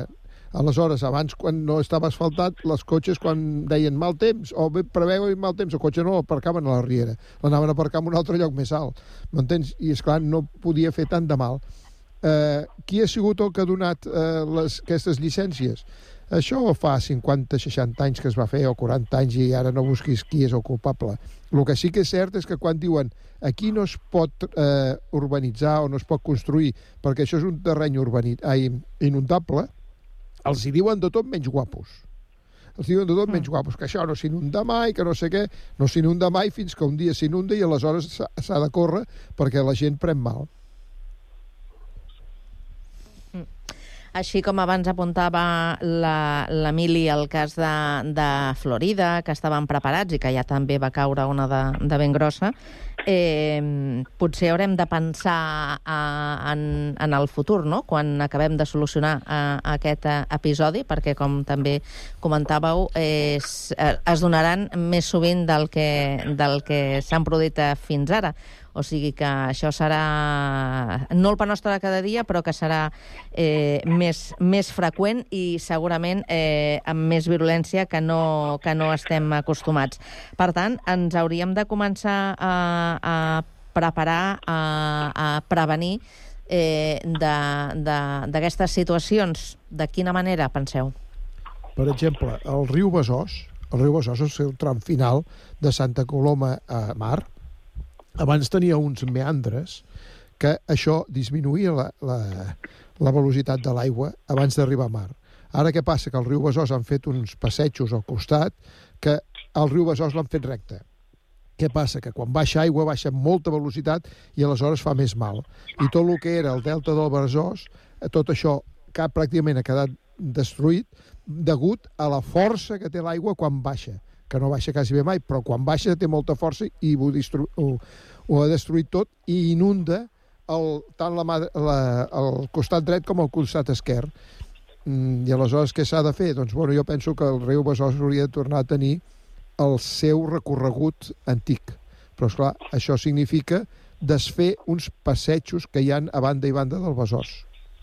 Aleshores, abans, quan no estava asfaltat, les cotxes, quan deien mal temps, o preveu mal temps, el cotxe no l'aparcaven a la riera, l'anaven a aparcar en un altre lloc més alt, m'entens? I, esclar, no podia fer tant de mal. Qui ha sigut el que ha donat aquestes llicències? Això fa 50-60 anys que es va fer, o 40 anys, i ara no busquis qui és el culpable. El que sí que és cert és que quan diuen aquí no es pot urbanitzar o no es pot construir perquè això és un terreny inundable, els hi diuen de tot menys guapos. Els diuen de tot menys guapos, que això no s'inunda mai, que no sé què, no s'inunda mai fins que un dia s'inunda i aleshores s'ha de córrer perquè la gent pren mal. Així com abans apuntava l'Emili el cas de Florida, que estaven preparats i que ja també va caure una de ben grossa, potser haurem de pensar en el futur, no?, quan acabem de solucionar aquest episodi, perquè, com també comentàveu, es donaran més sovint del que s'han produït fins ara. O sigui que això serà no el pa nostre de cada dia, però que serà més freqüent i segurament amb més virulència que no estem acostumats. Per tant, ens hauríem de començar a preparar, a prevenir d'aquestes situacions. De quina manera, penseu? Per exemple, el riu Besòs és el seu tram final de Santa Coloma a Mar. Abans tenia uns meandres que això disminuïa la velocitat de l'aigua abans d'arribar a mar. Ara què passa? Que al riu Besòs han fet uns passejos al costat que el riu Besòs l'han fet recte. Què passa? Que quan baixa aigua baixa amb molta velocitat i aleshores fa més mal. I tot el que era el delta del Besòs, tot això que pràcticament ha quedat destruït degut a la força que té l'aigua quan baixa, que no baixa quasi bé mai, però quan baixa té molta força i ho ha destruït tot i inunda tant el costat dret com el costat esquerre. I aleshores què s'ha de fer? Doncs jo penso que el riu Besòs hauria de tornar a tenir el seu recorregut antic. Però, esclar, això significa desfer uns passejos que hi ha a banda i banda del Besòs.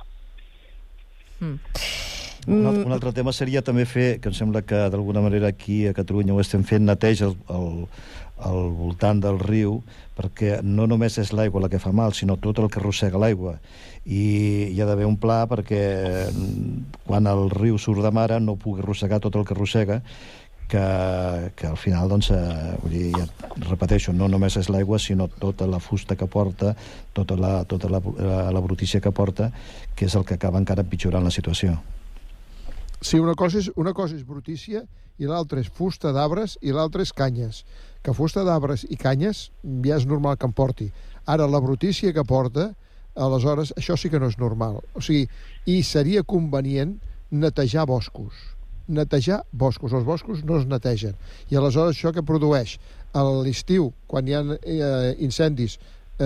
Un altre tema seria també fer, que em sembla que d'alguna manera aquí a Catalunya ho estem fent, neteja al voltant del riu, perquè no només és l'aigua la que fa mal, sinó tot el que arrossega l'aigua. I hi ha d'haver un pla perquè quan el riu surt de mare no pugui arrossegar tot el que arrossega, que al final, doncs, ja repeteixo, no només és l'aigua, sinó tota la fusta que porta, tota la brutícia que porta, que és el que acaba encara empitjorant la situació. Sí, una cosa és brutícia i l'altra és fusta d'arbres i l'altra és canyes. Que fusta d'arbres i canyes ja és normal que en porti. Ara, la brutícia que porta, aleshores, això sí que no és normal. O sigui, i seria convenient netejar boscos. Netejar boscos. Els boscos no es netegen. I aleshores això que produeix a l'estiu, quan hi ha incendis,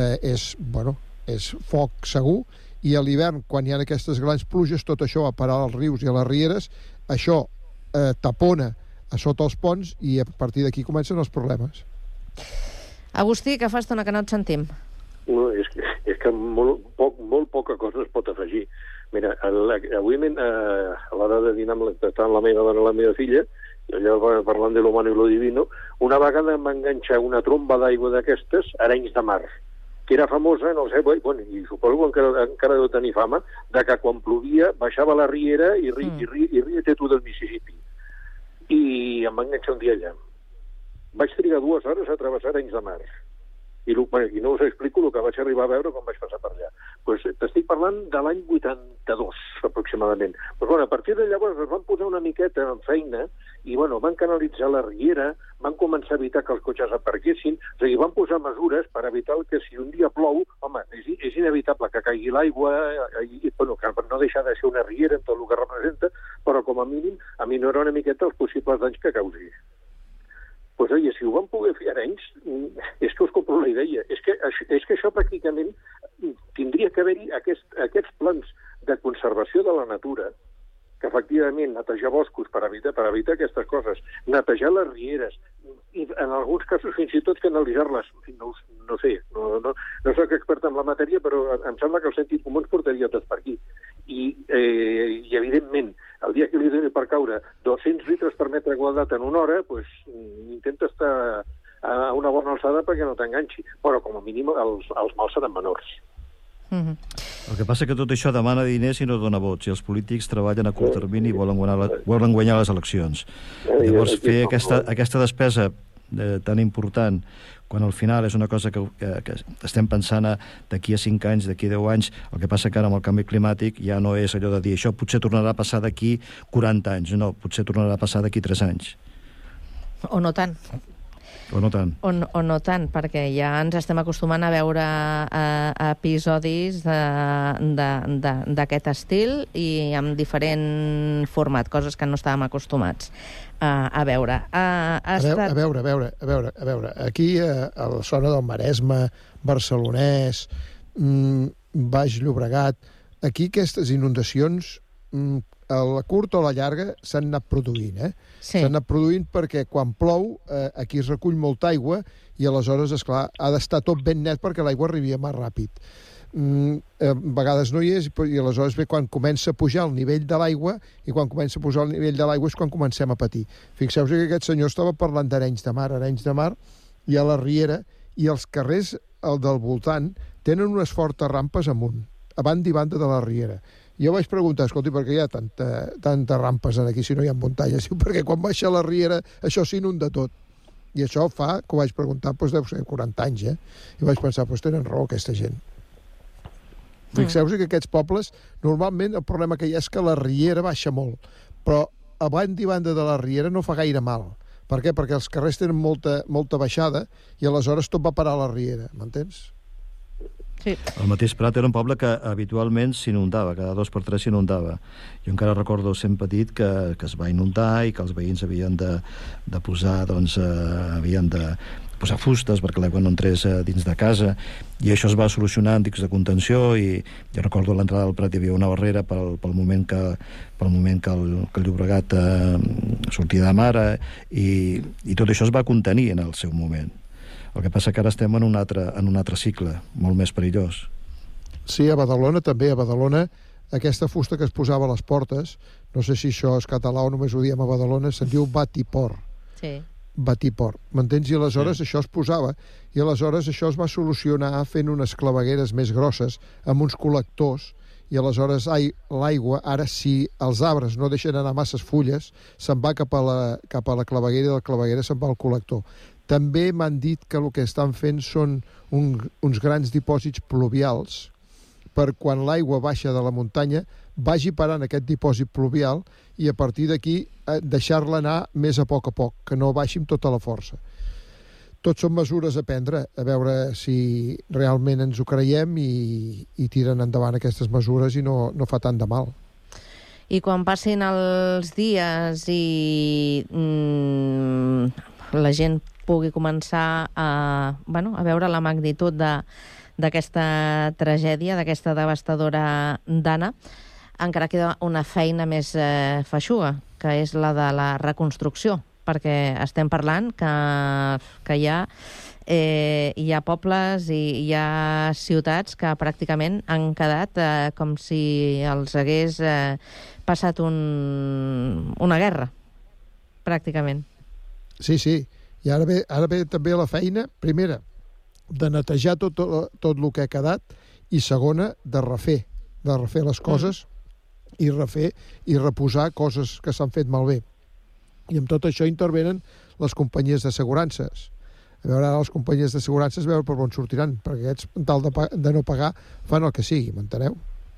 és foc segur, i a l'hivern, quan hi ha aquestes grans pluges, tot això va parar als rius i a les rieres, això tapona a sota els ponts i a partir d'aquí comencen els problemes. Agustí, que fa estona que no et sentim. No, és que molt poca cosa es pot afegir. Mira, avui a l'hora de dinar amb la meva dona i la meva filla, allò parlant de l'humano i lo divino, una vegada em va enganxar una tromba d'aigua d'aquestes a Arenys de Mar, que era famosa, no sé, i suposo que encara deu tenir fama, de que quan plovia baixava la riera i ria té tu del Mississippi. I em va enganxar un dia allà. Vaig trigar 2 hores a travessar Arenys de Mar. I no us explico el que vaig arribar a veure quan vaig passar per allà. T'estic parlant de l'any 82, aproximadament. A partir de llavors es van posar una miqueta en feina i van canalitzar la riera, van començar a evitar que els cotxes aparquessin, o sigui, van posar mesures per evitar que si un dia plou, home, és inevitable que caigui l'aigua, que no deixa de ser una riera en tot el que representa, però com a mínim aminorar una miqueta els possibles danys que causi. Doncs, oi, si ho van poder fer a Arenys, és que us compro la idea. És que això pràcticament tindria que haver-hi aquests plans de conservació de la natura, que efectivament netejar boscos per evitar aquestes coses, netejar les rieres, i en alguns casos fins i tot canalitzar-les. No sé, no soc expert en la matèria, però em sembla que el sentit comú ens portaria tots per aquí. I evidentment, el dia que li doni per caure 200 litres per metre quadrat en una hora, doncs intenta estar a una bona alçada perquè no t'enganxi. Però, com a mínim, els mals seran menors. El que passa que tot això demana diners i no dona vots, i els polítics treballen a curt termini i volen guanyar les eleccions. Llavors, fer aquesta despesa tan important, quan al final és una cosa que estem pensant d'aquí a 5 anys, d'aquí a 10 anys, el que passa que ara amb el canvi climàtic ja no és allò de dir això potser tornarà a passar d'aquí 40 anys, no, potser tornarà a passar d'aquí 3 anys. O no tant. O no tant. O no tant, perquè ja ens estem acostumant a veure episodis d'aquest estil i amb diferent format, coses que no estàvem acostumats a veure. A veure. Aquí, a la zona del Maresme, Barcelonès, Baix Llobregat, aquí aquestes inundacions, a la curta o a la llarga, s'han anat produint, Sí. S'han anat produint perquè quan plou aquí es recull molta aigua i aleshores, esclar, ha d'estar tot ben net perquè l'aigua arribi més ràpid. A vegades no hi és i aleshores ve quan comença a pujar el nivell de l'aigua i quan comença a pujar el nivell de l'aigua és quan comencem a patir. Fixeu-vos que aquest senyor estava parlant d'Arenys de Mar i a la Riera, i els carrers del voltant tenen unes fortes rampes amunt, a banda i banda de la Riera. Jo vaig preguntar, escolti, per què hi ha tantes rampes aquí si no hi ha muntanyes? Perquè quan baixa la Riera això s'inunda tot. I això fa, que ho vaig preguntar, doncs deu ser 40 anys, I vaig pensar, doncs tenen raó aquesta gent. Fixeu-vos que aquests pobles, normalment el problema que hi ha és que la Riera baixa molt, però a banda i banda de la Riera no fa gaire mal. Per què? Perquè els carrers tenen molta baixada i aleshores tot va parar a la Riera, m'entens? Sí. El mateix Prat era un poble que habitualment s'inundava, cada 2 per 3 s'inundava. Jo encara recordo sent petit que es va inundar i que els veïns havien de posar, havien de posar fustes perquè l'aigua no entrés dins de casa, i això es va solucionar amb dics de contenció, i jo recordo a l'entrada del Prat hi havia una barrera pel moment que el Llobregat sortia de mar, i tot això es va contenir en el seu moment. El que passa que ara estem en un altre cicle, molt més perillós. Sí, a Badalona també. A Badalona, aquesta fusta que es posava a les portes, no sé si això és català o només ho diem a Badalona, se'n diu batipor. Sí. Batipor. M'entens? I aleshores això es posava, i aleshores això es va solucionar fent unes clavegueres més grosses, amb uns col·lectors, i aleshores l'aigua, ara si els arbres no deixen anar masses fulles, se'n va cap a la claveguera, i de la claveguera se'n va al col·lector. També m'han dit que el que estan fent són uns grans dipòsits pluvials per quan l'aigua baixa de la muntanya vagi parant aquest dipòsit pluvial i a partir d'aquí deixar-la anar més a poc, que no baixi amb tota la força. Tot són mesures a prendre, a veure si realment ens ho creiem i tiren endavant aquestes mesures i no fa tant de mal. I quan passin els dies i la gent pugui començar a veure la magnitud d'aquesta tragèdia, d'aquesta devastadora dana, encara queda una feina més feixuga, que és la de la reconstrucció, perquè estem parlant que hi ha pobles i hi ha ciutats que pràcticament han quedat com si els hagués passat una guerra, pràcticament. Sí. I ara ve també la feina, primera, de netejar tot el que ha quedat, i segona, de refer les coses i refer i reposar coses que s'han fet malbé. I amb tot això intervenen les companyies d'assegurances. A veure, ara les companyies d'assegurances veure per on sortiran, perquè aquests, tal de no pagar, fan el que sigui, m'enteneu?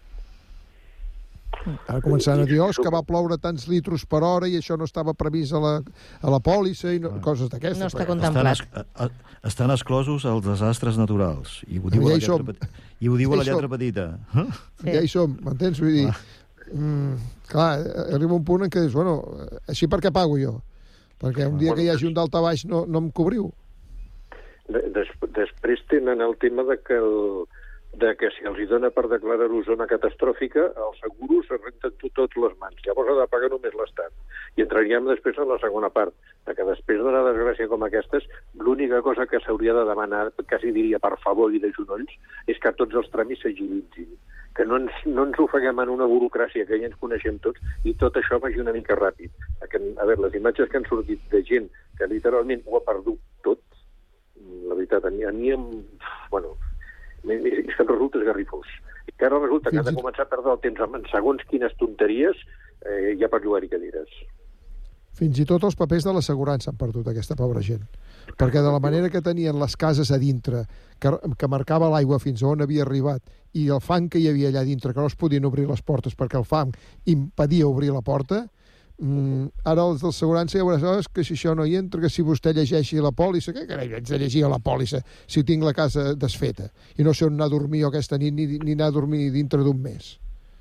Ara començaran a dir, és que va ploure tants litros per hora i això no estava previst a la pòlissa i coses d'aquestes. No està contemplat. Estan exclosos els desastres naturals. I ho diu a la lletra petita. Ja hi som, m'entens? Vull dir, clar, arriba un punt en què dius, bueno, així per què pago jo? Perquè un dia que hi hagi un daltabaix no em cobriu. Després tenen el tema de que si els hi dona per declarar-ho zona catastròfica, el seguro se renten totes les mans. Llavors ha de pagar només l'Estat. I entraríem després en la segona part, que després d'una desgràcia com aquestes, l'única cosa que s'hauria de demanar, quasi diria per favor i de genolls, és que tots els tràmits s'agilitzin. que no ens ofeguem en una burocràcia que ja ens coneixem tots i tot això vagi una mica ràpid. A veure, les imatges que han sortit de gent que literalment ho ha perdut tot, la veritat, a mi bueno, és que em resulta esgarrifós. I que ara resulta que han de començar a perdre el temps en segons quines tonteries ja per llogar-hi cadires. Fins i tot els papers de l'assegurança han perdut aquesta pobra gent. Perquè de la manera que tenien les cases a dintre, que marcava l'aigua fins on havia arribat, i el fang que hi havia allà dintre, que no es podien obrir les portes perquè el fang impedia obrir la porta, ara els de l'assegurança ja veuràs que si això no hi entra, que si vostè llegeixi la pòlissa, què carai, haig de llegir la pòlissa si tinc la casa desfeta i no sé on anar a dormir jo aquesta nit ni anar a dormir dintre d'un mes.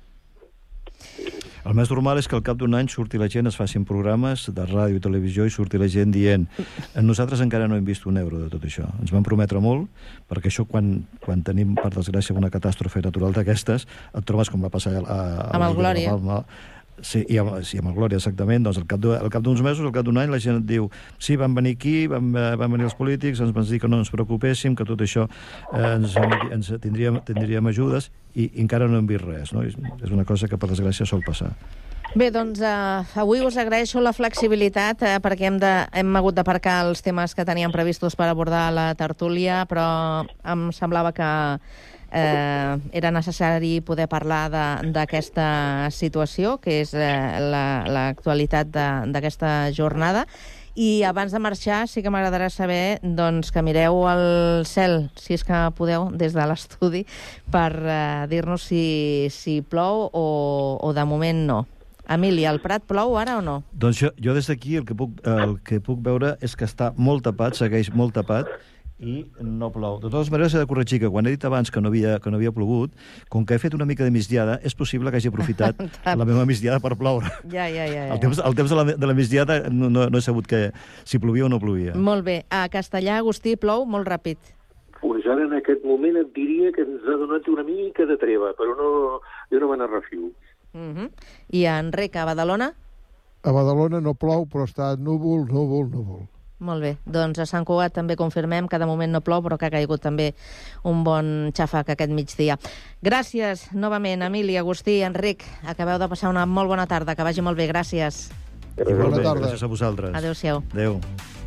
El més normal és que al cap d'un any surti la gent, es facin programes de ràdio i televisió i surti la gent dient nosaltres encara no hem vist un euro de tot això. Ens van prometre molt, perquè això quan tenim, per desgràcia, una catàstrofe natural d'aquestes, et trobes com va passar amb el Glòria. Sí, amb el Glòria, exactament. Doncs al cap d'uns mesos, al cap d'un any, la gent et diu sí, van venir aquí, van venir els polítics, ens van dir que no ens preocupéssim, que tot això tindríem ajudes, i encara no hem vist res, no? És una cosa que, per desgràcia, sol passar. Bé, doncs avui us agraeixo la flexibilitat perquè hem hagut d'aparcar els temes que teníem previstos per abordar a la tertúlia, però em semblava que era necessari poder parlar d'aquesta situació, que és l'actualitat d'aquesta jornada. I abans de marxar sí que m'agradarà saber doncs, que mireu al cel, si és que podeu, des de l'estudi, per dir-nos si plou o de moment no. Emili, al Prat plou ara o no? Doncs jo des d'aquí el que puc veure és que està molt tapat, segueix molt tapat, i no plou. De totes maneres, he de corregir que quan he dit abans que no havia plogut, com que he fet una mica de migdiada, és possible que hagi aprofitat la meva migdiada per ploure. Ja. El temps de la migdiada no he sabut si plovia o no plovia. Molt bé. A Castellà, Agustí, plou molt ràpid. Pues ara en aquest moment et diria que ens ha donat una mica de treva, però jo no me n'arrefio. I a Enric, a Badalona? A Badalona no plou, però està núvol. Molt bé. Doncs a Sant Cugat també confirmem que de moment no plou, però que ha caigut també un bon xàfec aquest migdia. Gràcies novament, Emili, Agustí, Enric. Acabeu de passar una molt bona tarda. Que vagi molt bé. Gràcies. Bona tarda. Gràcies a vosaltres. Adéu-siau. Adéu.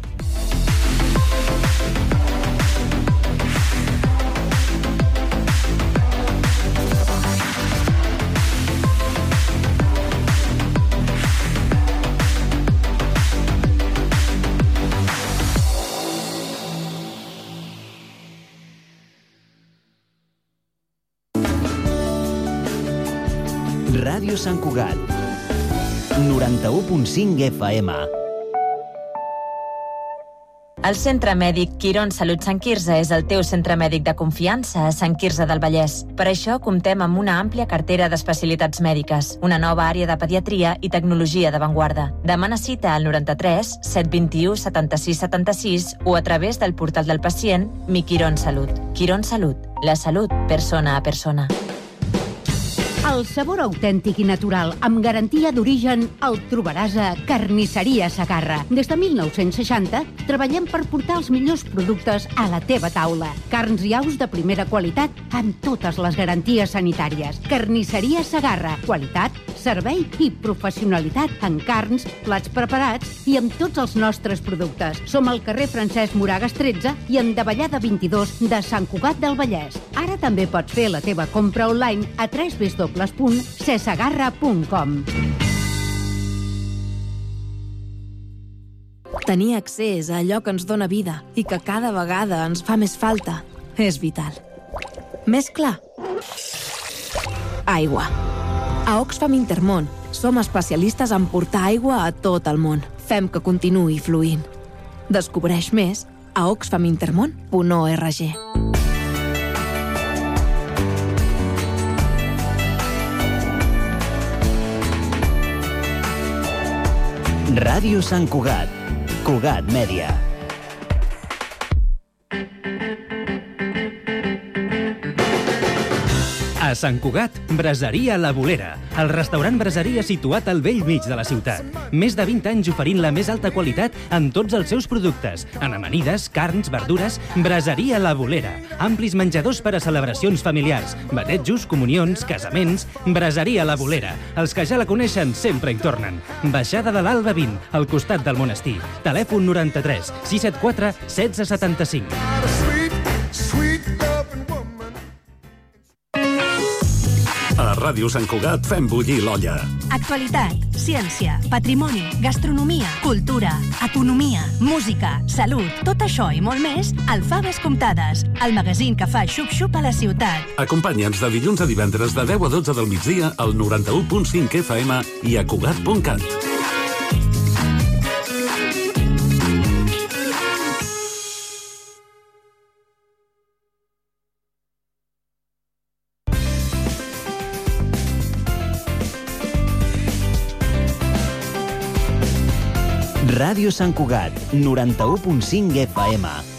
Ràdio Sant Cugat, 91.5 FM. El Centre Mèdic Quirón Salut Sant Quirze és el teu centre mèdic de confiança a Sant Quirze del Vallès. Per això comptem amb una àmplia cartera d'especialitats mèdiques, una nova àrea de pediatria i tecnologia d'avantguarda. Demana cita al 93 721 76 76 o a través del portal del pacient Mi Quirón Salut. Quirón Salut, la salut persona a persona. El sabor autèntic i natural, amb garantia d'origen, el trobaràs a Carnisseria Segarra. Des de 1960 treballem per portar els millors productes a la teva taula. Carns i aus de primera qualitat amb totes les garanties sanitàries. Carnisseria Segarra. Qualitat, servei i professionalitat en carns, plats preparats i amb tots els nostres productes. Som al carrer Francesc Moragas 13 i en Davallada 22 de Sant Cugat del Vallès. Ara també pots fer la teva compra online a www.cesegarra.com. Tenir accés a allò que ens dóna vida i que cada vegada ens fa més falta és vital. Més clar? Aigua. A Oxfam Intermón som especialistes en portar aigua a tot el món. Fem que continuï fluint. Descobreix més a oxfamintermon.org. Ràdio Sant Cugat, Cugat Mèdia. A Sant Cugat, Braseria La Bolera, el restaurant braseria situat al bell mig de la ciutat. Més de 20 anys oferint la més alta qualitat en tots els seus productes. En amanides, carns, verdures, Braseria La Bolera. Amplis menjadors per a celebracions familiars, batejos, comunions, casaments. Braseria La Bolera. Els que ja la coneixen sempre hi tornen. Baixada de l'Alba 20, al costat del monestir. Telèfon 93 674 1675. A Ràdio Sant Cugat fem bullir l'olla. Actualitat, ciència, patrimoni, gastronomia, cultura, economia, música, salut, tot això i molt més al Faves Comptades, el magazín que fa xup-xup a la ciutat. Acompanya'ns de dilluns a divendres de 10 a 12 del migdia al 91.5 FM i a Cugat.cat. Ràdio Sant Cugat, 91.5 FM.